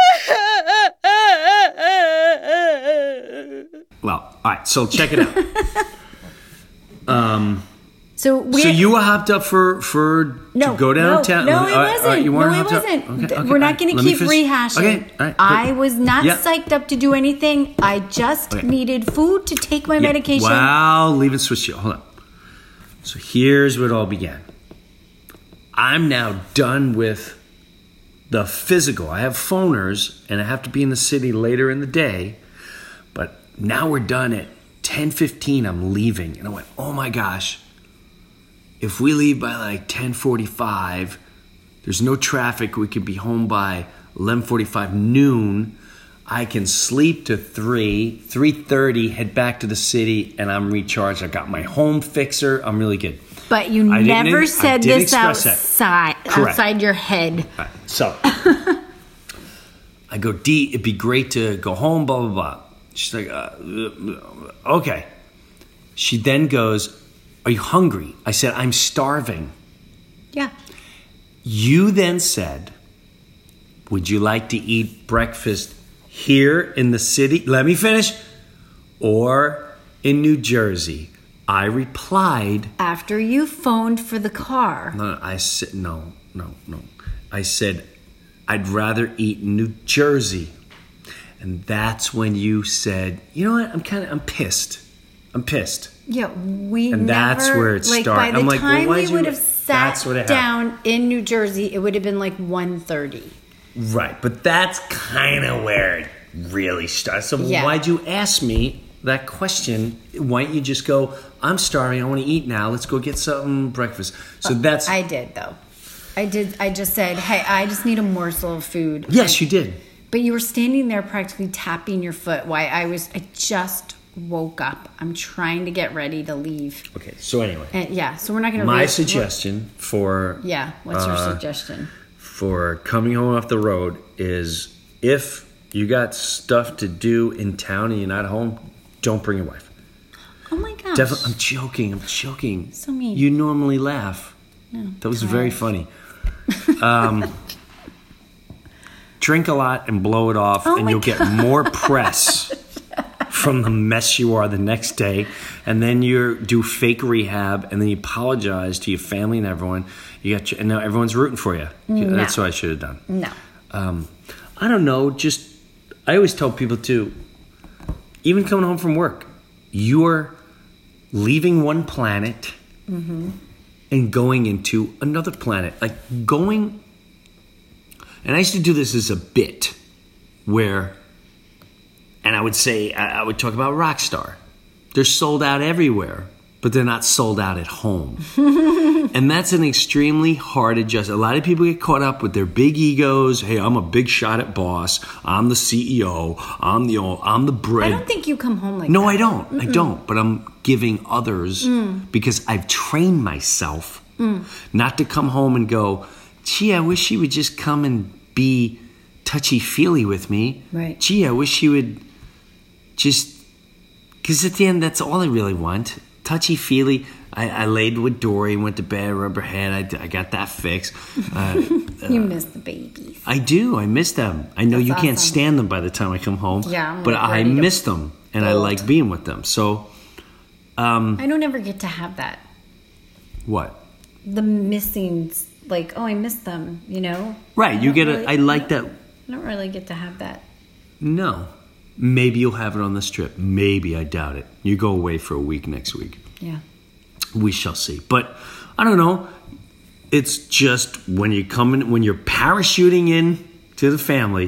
[SPEAKER 4] Well, all right. So check it out. um.
[SPEAKER 5] So we
[SPEAKER 4] So you were hopped up for for
[SPEAKER 5] no,
[SPEAKER 4] to go downtown?
[SPEAKER 5] No, no,
[SPEAKER 4] All
[SPEAKER 5] it
[SPEAKER 4] right, all
[SPEAKER 5] wasn't.
[SPEAKER 4] right, you weren't
[SPEAKER 5] no, it
[SPEAKER 4] hopped up?
[SPEAKER 5] wasn't.
[SPEAKER 4] Okay,
[SPEAKER 5] Th-
[SPEAKER 4] okay,
[SPEAKER 5] We're
[SPEAKER 4] all
[SPEAKER 5] not
[SPEAKER 4] right.
[SPEAKER 5] going to
[SPEAKER 4] Let me
[SPEAKER 5] keep
[SPEAKER 4] finish.
[SPEAKER 5] rehashing.
[SPEAKER 4] Okay, all right,
[SPEAKER 5] I
[SPEAKER 4] good.
[SPEAKER 5] was not
[SPEAKER 4] Yeah.
[SPEAKER 5] psyched up to do anything. I just
[SPEAKER 4] Okay.
[SPEAKER 5] needed food to take my
[SPEAKER 4] Yeah.
[SPEAKER 5] medication.
[SPEAKER 4] Wow, leaving Swiss cheese. Hold on. So here's where it all began. I'm now done with the physical. I have phoners, and I have to be in the city later in the day. But now we're done at ten fifteen. I'm leaving, and I went, oh my gosh. If we leave by like ten forty-five, there's no traffic. We could be home by eleven forty-five noon. I can sleep to three, three thirty, head back to the city, and I'm recharged. I got my home fixer. I'm really good.
[SPEAKER 5] But you
[SPEAKER 4] I
[SPEAKER 5] never
[SPEAKER 4] didn't-
[SPEAKER 5] said
[SPEAKER 4] I did
[SPEAKER 5] this
[SPEAKER 4] express that.
[SPEAKER 5] outside,
[SPEAKER 4] Correct.
[SPEAKER 5] outside your head.
[SPEAKER 4] Right. So I go, D, it'd be great to go home, blah, blah, blah. She's like, uh, okay. She then goes, are you hungry? I said, I'm starving.
[SPEAKER 5] Yeah.
[SPEAKER 4] You then said, would you like to eat breakfast here in the city? Let me finish. Or in New Jersey? I replied.
[SPEAKER 5] After you phoned for the car.
[SPEAKER 4] No, I said, no, no, no. I said, I'd rather eat in New Jersey. And that's when you said, you know what? I'm kind of, I'm pissed. I'm pissed.
[SPEAKER 5] Yeah, we
[SPEAKER 4] And
[SPEAKER 5] never,
[SPEAKER 4] that's where it
[SPEAKER 5] like,
[SPEAKER 4] started.
[SPEAKER 5] By the
[SPEAKER 4] I'm like, well,
[SPEAKER 5] time
[SPEAKER 4] why'd
[SPEAKER 5] we
[SPEAKER 4] you-
[SPEAKER 5] would have
[SPEAKER 4] that's
[SPEAKER 5] sat
[SPEAKER 4] what it
[SPEAKER 5] down in New Jersey, it would have been like one thirty.
[SPEAKER 4] Right, but that's kind of where it really starts. So
[SPEAKER 5] Yeah.
[SPEAKER 4] why'd you ask me that question? Why don't you just go, I'm starving, I want to eat now, let's go get something breakfast. So that's...
[SPEAKER 5] I did, though. I did. I just said, hey, I just need a morsel of food.
[SPEAKER 4] Yes, you did.
[SPEAKER 5] But you were standing there practically tapping your foot while I was, I just woke up. I'm trying to get ready to leave.
[SPEAKER 4] Okay, so anyway.
[SPEAKER 5] And yeah, so we're not going to...
[SPEAKER 4] My
[SPEAKER 5] read,
[SPEAKER 4] suggestion for...
[SPEAKER 5] Yeah, what's your
[SPEAKER 4] uh,
[SPEAKER 5] suggestion?
[SPEAKER 4] For coming home off the road is if you got stuff to do in town and you're not home, don't bring your wife.
[SPEAKER 5] Oh my gosh.
[SPEAKER 4] Definitely, I'm joking, I'm joking.
[SPEAKER 5] So mean.
[SPEAKER 4] You normally laugh.
[SPEAKER 5] No,
[SPEAKER 4] That was
[SPEAKER 5] tired.
[SPEAKER 4] very funny. Um, drink a lot and blow it off,
[SPEAKER 5] Oh
[SPEAKER 4] and
[SPEAKER 5] my
[SPEAKER 4] you'll get more press from the mess you are the next day. And then you do fake rehab, and then you apologize to your family and everyone. You got, your, and now everyone's rooting for you.
[SPEAKER 5] No.
[SPEAKER 4] That's what I should have done.
[SPEAKER 5] No.
[SPEAKER 4] Um, I don't know. Just I always tell people too. Even coming home from work, you're leaving one planet.
[SPEAKER 5] Mm-hmm.
[SPEAKER 4] And going into another planet. Like going... And I used to do this as a bit where... And I would say... I, I would talk about Rockstar. They're sold out everywhere. But they're not sold out at home. And that's an extremely hard adjustment. A lot of people get caught up with their big egos. Hey, I'm a big shot at boss. I'm the C E O. I'm the I'm the bread.
[SPEAKER 5] I don't think you come home like
[SPEAKER 4] No,
[SPEAKER 5] that.
[SPEAKER 4] I don't. I
[SPEAKER 5] Mm-mm.
[SPEAKER 4] don't. But I'm giving others
[SPEAKER 5] Mm.
[SPEAKER 4] because I've trained myself
[SPEAKER 5] Mm.
[SPEAKER 4] not to come home and go, gee, I wish she would just come and be touchy-feely with me.
[SPEAKER 5] Right.
[SPEAKER 4] Gee, I wish she would just... Because at the end, that's all I really want. Touchy-feely. I, I laid with Dory, went to bed, rubbed her head. I, I got that fixed. Uh,
[SPEAKER 5] You miss the babies.
[SPEAKER 4] I do. I miss them. I know
[SPEAKER 5] That's
[SPEAKER 4] you can't
[SPEAKER 5] awesome.
[SPEAKER 4] stand them by the time I come home.
[SPEAKER 5] Yeah, I'm,
[SPEAKER 4] but
[SPEAKER 5] like,
[SPEAKER 4] I
[SPEAKER 5] ready to
[SPEAKER 4] miss them, and I
[SPEAKER 5] bolt.
[SPEAKER 4] like being with them. So, um,
[SPEAKER 5] I don't ever get to have that.
[SPEAKER 4] what?
[SPEAKER 5] The missing, like, oh, I miss them, you know?
[SPEAKER 4] Right.
[SPEAKER 5] I
[SPEAKER 4] You
[SPEAKER 5] don't
[SPEAKER 4] get
[SPEAKER 5] really-
[SPEAKER 4] a. I like that.
[SPEAKER 5] I don't really get to have that.
[SPEAKER 4] No. Maybe you'll have it on this trip. Maybe. I doubt it. You go away for a week next week.
[SPEAKER 5] Yeah.
[SPEAKER 4] We shall see. But I don't know. It's just when you come in, when you're parachuting in to the family,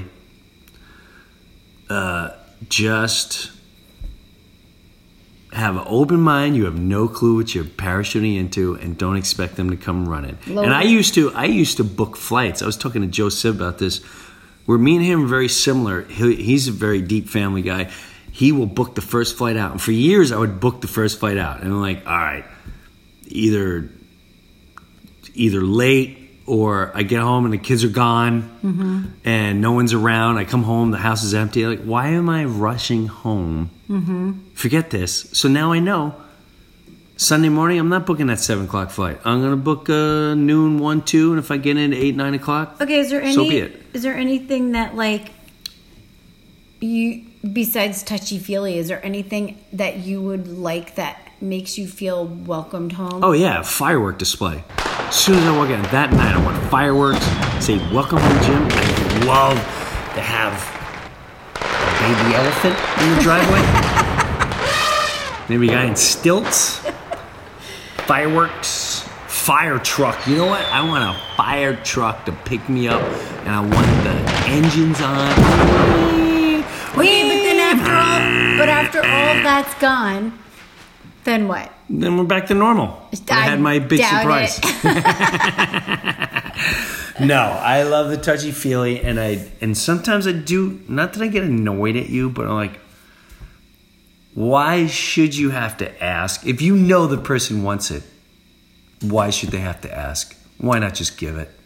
[SPEAKER 4] uh, just have an open mind. You have no clue what you're parachuting into, and don't expect them to come running.
[SPEAKER 5] Lower.
[SPEAKER 4] And I used to, I used to book flights. I was talking to Joe Sib about this. Where me and him are very similar. He, he's a very deep family guy. He will book the first flight out. And for years, I would book the first flight out. And I'm like, all right, either either late or I get home and the kids are gone
[SPEAKER 5] Mm-hmm.
[SPEAKER 4] and no one's around. I come home, the house is empty. Like, why am I rushing home?
[SPEAKER 5] Mm-hmm.
[SPEAKER 4] Forget this. So now I know. Sunday morning, I'm not booking that seven o'clock flight. I'm going to book uh, noon, one, two, and if I get in at eight, nine o'clock,
[SPEAKER 5] Okay, is there any?
[SPEAKER 4] so be it.
[SPEAKER 5] Is there anything that like you besides touchy feely? Is there anything that you would like that makes you feel welcomed home?
[SPEAKER 4] Oh yeah, firework display. As soon as I walk in that night, I want fireworks. Say, welcome home, Jim. I love to have a baby elephant in the driveway. Maybe a guy in stilts. Fireworks. Fire truck. You know what? I want a fire truck to pick me up, and I want the engines on.
[SPEAKER 5] Okay, but then after all, but after all that's gone, Then what?
[SPEAKER 4] Then we're back to normal. I, I had my big
[SPEAKER 5] doubt
[SPEAKER 4] surprise. No, I love the touchy-feely, and I and sometimes I do, not that I get annoyed at you, but I'm like, why should you have to ask? If you know the person wants it, why should they have to ask? Why not just give it?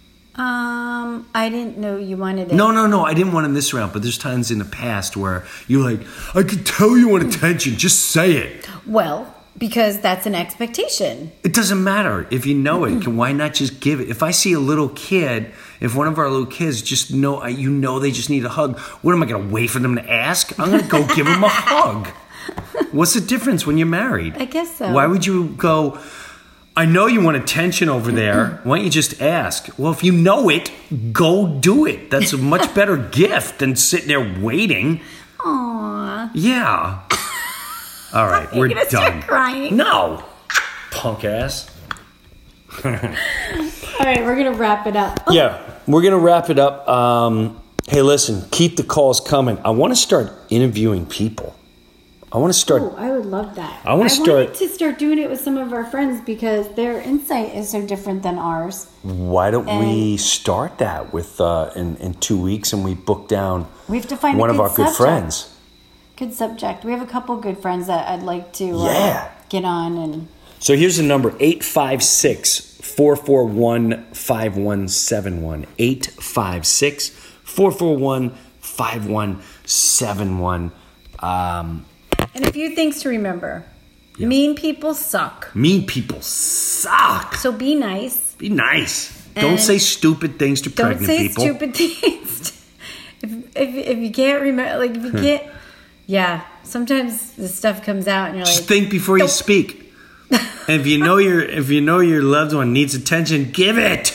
[SPEAKER 5] Um, I didn't know you wanted it.
[SPEAKER 4] No, no, no, I didn't want him this round, but there's times in the past where you're like, I could tell you want attention, just say it.
[SPEAKER 5] Well, because that's an expectation.
[SPEAKER 4] It doesn't matter if you know it. Can why not just give it? If I see a little kid, if one of our little kids just know, you know, they just need a hug. What am I going to wait for them to ask? I'm going to go give them a hug. What's the difference when you're married?
[SPEAKER 5] I guess so.
[SPEAKER 4] Why would you go? I know you want attention over there. Why don't you just ask? Well, if you know it, go do it. That's a much better gift than sitting there waiting.
[SPEAKER 5] Aww.
[SPEAKER 4] Yeah. All right,
[SPEAKER 5] You're
[SPEAKER 4] we're
[SPEAKER 5] gonna
[SPEAKER 4] done.
[SPEAKER 5] start crying.
[SPEAKER 4] No, punk ass.
[SPEAKER 5] All right, we're gonna wrap it up. Oh.
[SPEAKER 4] Yeah, we're gonna wrap it up. Um, hey, listen, keep the calls coming. I want to start interviewing people. I want to start.
[SPEAKER 5] Oh, I would love that.
[SPEAKER 4] I wanna start-
[SPEAKER 5] wanted to start doing it with some of our friends because their insight is so different than ours.
[SPEAKER 4] Why don't
[SPEAKER 5] And-
[SPEAKER 4] we start that with uh, in in two weeks and we book down
[SPEAKER 5] We have to find
[SPEAKER 4] one
[SPEAKER 5] a
[SPEAKER 4] of
[SPEAKER 5] good
[SPEAKER 4] our good
[SPEAKER 5] subject.
[SPEAKER 4] friends.
[SPEAKER 5] Good subject. We have a couple good friends that I'd like to uh,
[SPEAKER 4] Yeah.
[SPEAKER 5] get on and.
[SPEAKER 4] So here's the number: eight five six, four four one, five one seven one. eight five six, four four one, five one seven one. Um,
[SPEAKER 5] And a few things to remember. Mean people suck.
[SPEAKER 4] mean people suck.
[SPEAKER 5] So be nice.
[SPEAKER 4] Be nice.
[SPEAKER 5] And
[SPEAKER 4] Don't say stupid things to
[SPEAKER 5] Don't
[SPEAKER 4] pregnant
[SPEAKER 5] say
[SPEAKER 4] people.
[SPEAKER 5] stupid things. if, if if you can't remember, like if you can't, yeah. Sometimes this stuff comes out and you're
[SPEAKER 4] Just
[SPEAKER 5] like,
[SPEAKER 4] think before you speak. And if you know your if you know your loved one needs attention, give it.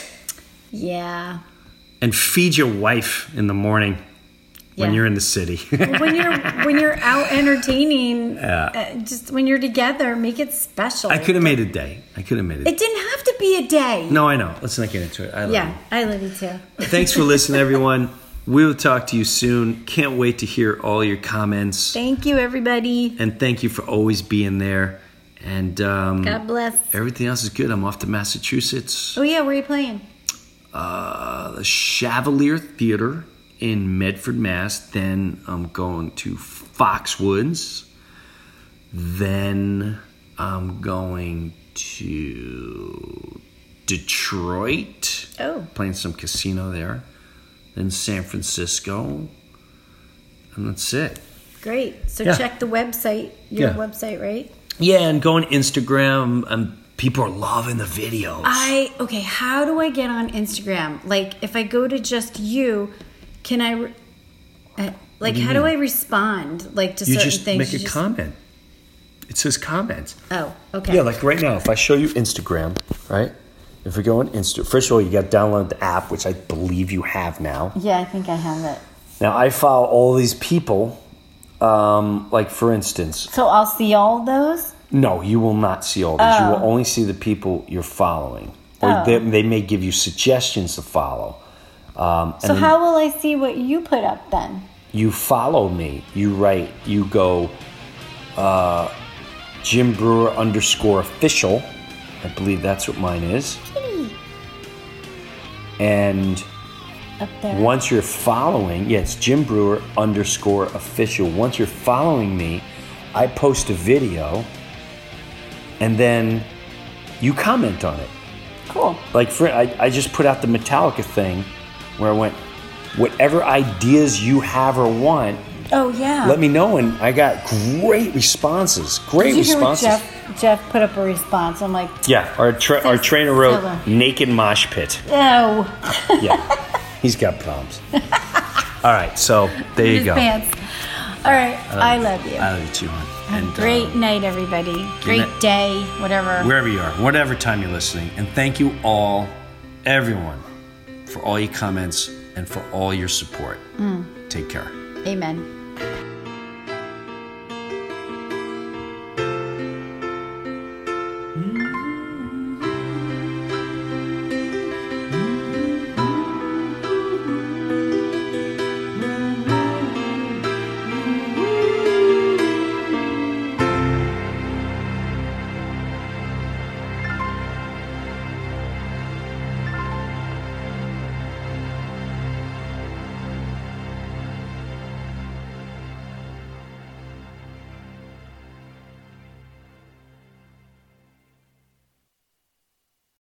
[SPEAKER 5] yeah.
[SPEAKER 4] And feed your wife in the morning when
[SPEAKER 5] Yeah.
[SPEAKER 4] you're in the city.
[SPEAKER 5] when you're when you're out entertaining,
[SPEAKER 4] Yeah.
[SPEAKER 5] uh, just when you're together, make it special.
[SPEAKER 4] I could have made a day. I could have made it.
[SPEAKER 5] It didn't have to be a day.
[SPEAKER 4] No, I know. Let's not get into it. I love
[SPEAKER 5] yeah,
[SPEAKER 4] you.
[SPEAKER 5] I love you too.
[SPEAKER 4] Thanks for listening, everyone. We will talk to you soon. Can't wait to hear all your comments.
[SPEAKER 5] Thank you, everybody.
[SPEAKER 4] And thank you for always being there. And um,
[SPEAKER 5] God bless.
[SPEAKER 4] everything else is good. I'm off to Massachusetts.
[SPEAKER 5] Oh yeah, where are you playing?
[SPEAKER 4] Uh, the Chevalier Theater in Medford, Mass. Then I'm going to Foxwoods. Then I'm going to Detroit.
[SPEAKER 5] Oh.
[SPEAKER 4] Playing some casino there. Then San Francisco. And that's it.
[SPEAKER 5] Great. So
[SPEAKER 4] Yeah.
[SPEAKER 5] check the website, your
[SPEAKER 4] Yeah.
[SPEAKER 5] website, right?
[SPEAKER 4] Yeah, and go on Instagram. And people are loving the videos.
[SPEAKER 5] I okay. How do I get on Instagram? Like, if I go to just you, can I? Re- uh, like,
[SPEAKER 4] do you
[SPEAKER 5] how do
[SPEAKER 4] mean?
[SPEAKER 5] I respond? Like to
[SPEAKER 4] You
[SPEAKER 5] certain
[SPEAKER 4] just
[SPEAKER 5] things?
[SPEAKER 4] make
[SPEAKER 5] You
[SPEAKER 4] a
[SPEAKER 5] just-
[SPEAKER 4] comment. It says comments.
[SPEAKER 5] Oh, okay.
[SPEAKER 4] Yeah, like right now, if I show you Instagram, right? If we go on Insta, first of all, you got to download the app, which I believe you have now.
[SPEAKER 5] Yeah, I think I have it.
[SPEAKER 4] Now, I follow all these people. Um, like, for instance,
[SPEAKER 5] So I'll see all those.
[SPEAKER 4] no, you will not see all these. You
[SPEAKER 5] Oh.
[SPEAKER 4] will only see the people you're following. Or
[SPEAKER 5] Oh.
[SPEAKER 4] they, they may give you suggestions to follow. Um, and
[SPEAKER 5] So
[SPEAKER 4] then
[SPEAKER 5] how will I see what you put up then?
[SPEAKER 4] you follow me. You write, you go uh, Jim Brewer underscore official. I believe that's what mine is. And
[SPEAKER 5] Up there.
[SPEAKER 4] once you're following, yeah, it's Jim Brewer underscore official. Once you're following me, I post a video and then you comment on it.
[SPEAKER 5] Cool.
[SPEAKER 4] Like, for I, I just put out the Metallica thing where I went, whatever ideas you have or want,
[SPEAKER 5] Oh yeah.
[SPEAKER 4] let me know. And I got great responses. Great
[SPEAKER 5] Did you hear what
[SPEAKER 4] responses.
[SPEAKER 5] Jeff, Jeff put up a response. I'm like,
[SPEAKER 4] Yeah, our tra- our trainer wrote
[SPEAKER 5] Stellar.
[SPEAKER 4] naked mosh pit.
[SPEAKER 5] oh.
[SPEAKER 4] Yeah, he's got problems. All right, so there you
[SPEAKER 5] His
[SPEAKER 4] go.
[SPEAKER 5] pants. All right. I love you.
[SPEAKER 4] I love you too, hon. And
[SPEAKER 5] Great
[SPEAKER 4] uh,
[SPEAKER 5] night, everybody. Great
[SPEAKER 4] night.
[SPEAKER 5] day, whatever.
[SPEAKER 4] wherever you are, whatever time you're listening, and thank you all, everyone, for all your comments and for all your support.
[SPEAKER 5] Mm.
[SPEAKER 4] Take care.
[SPEAKER 5] Amen.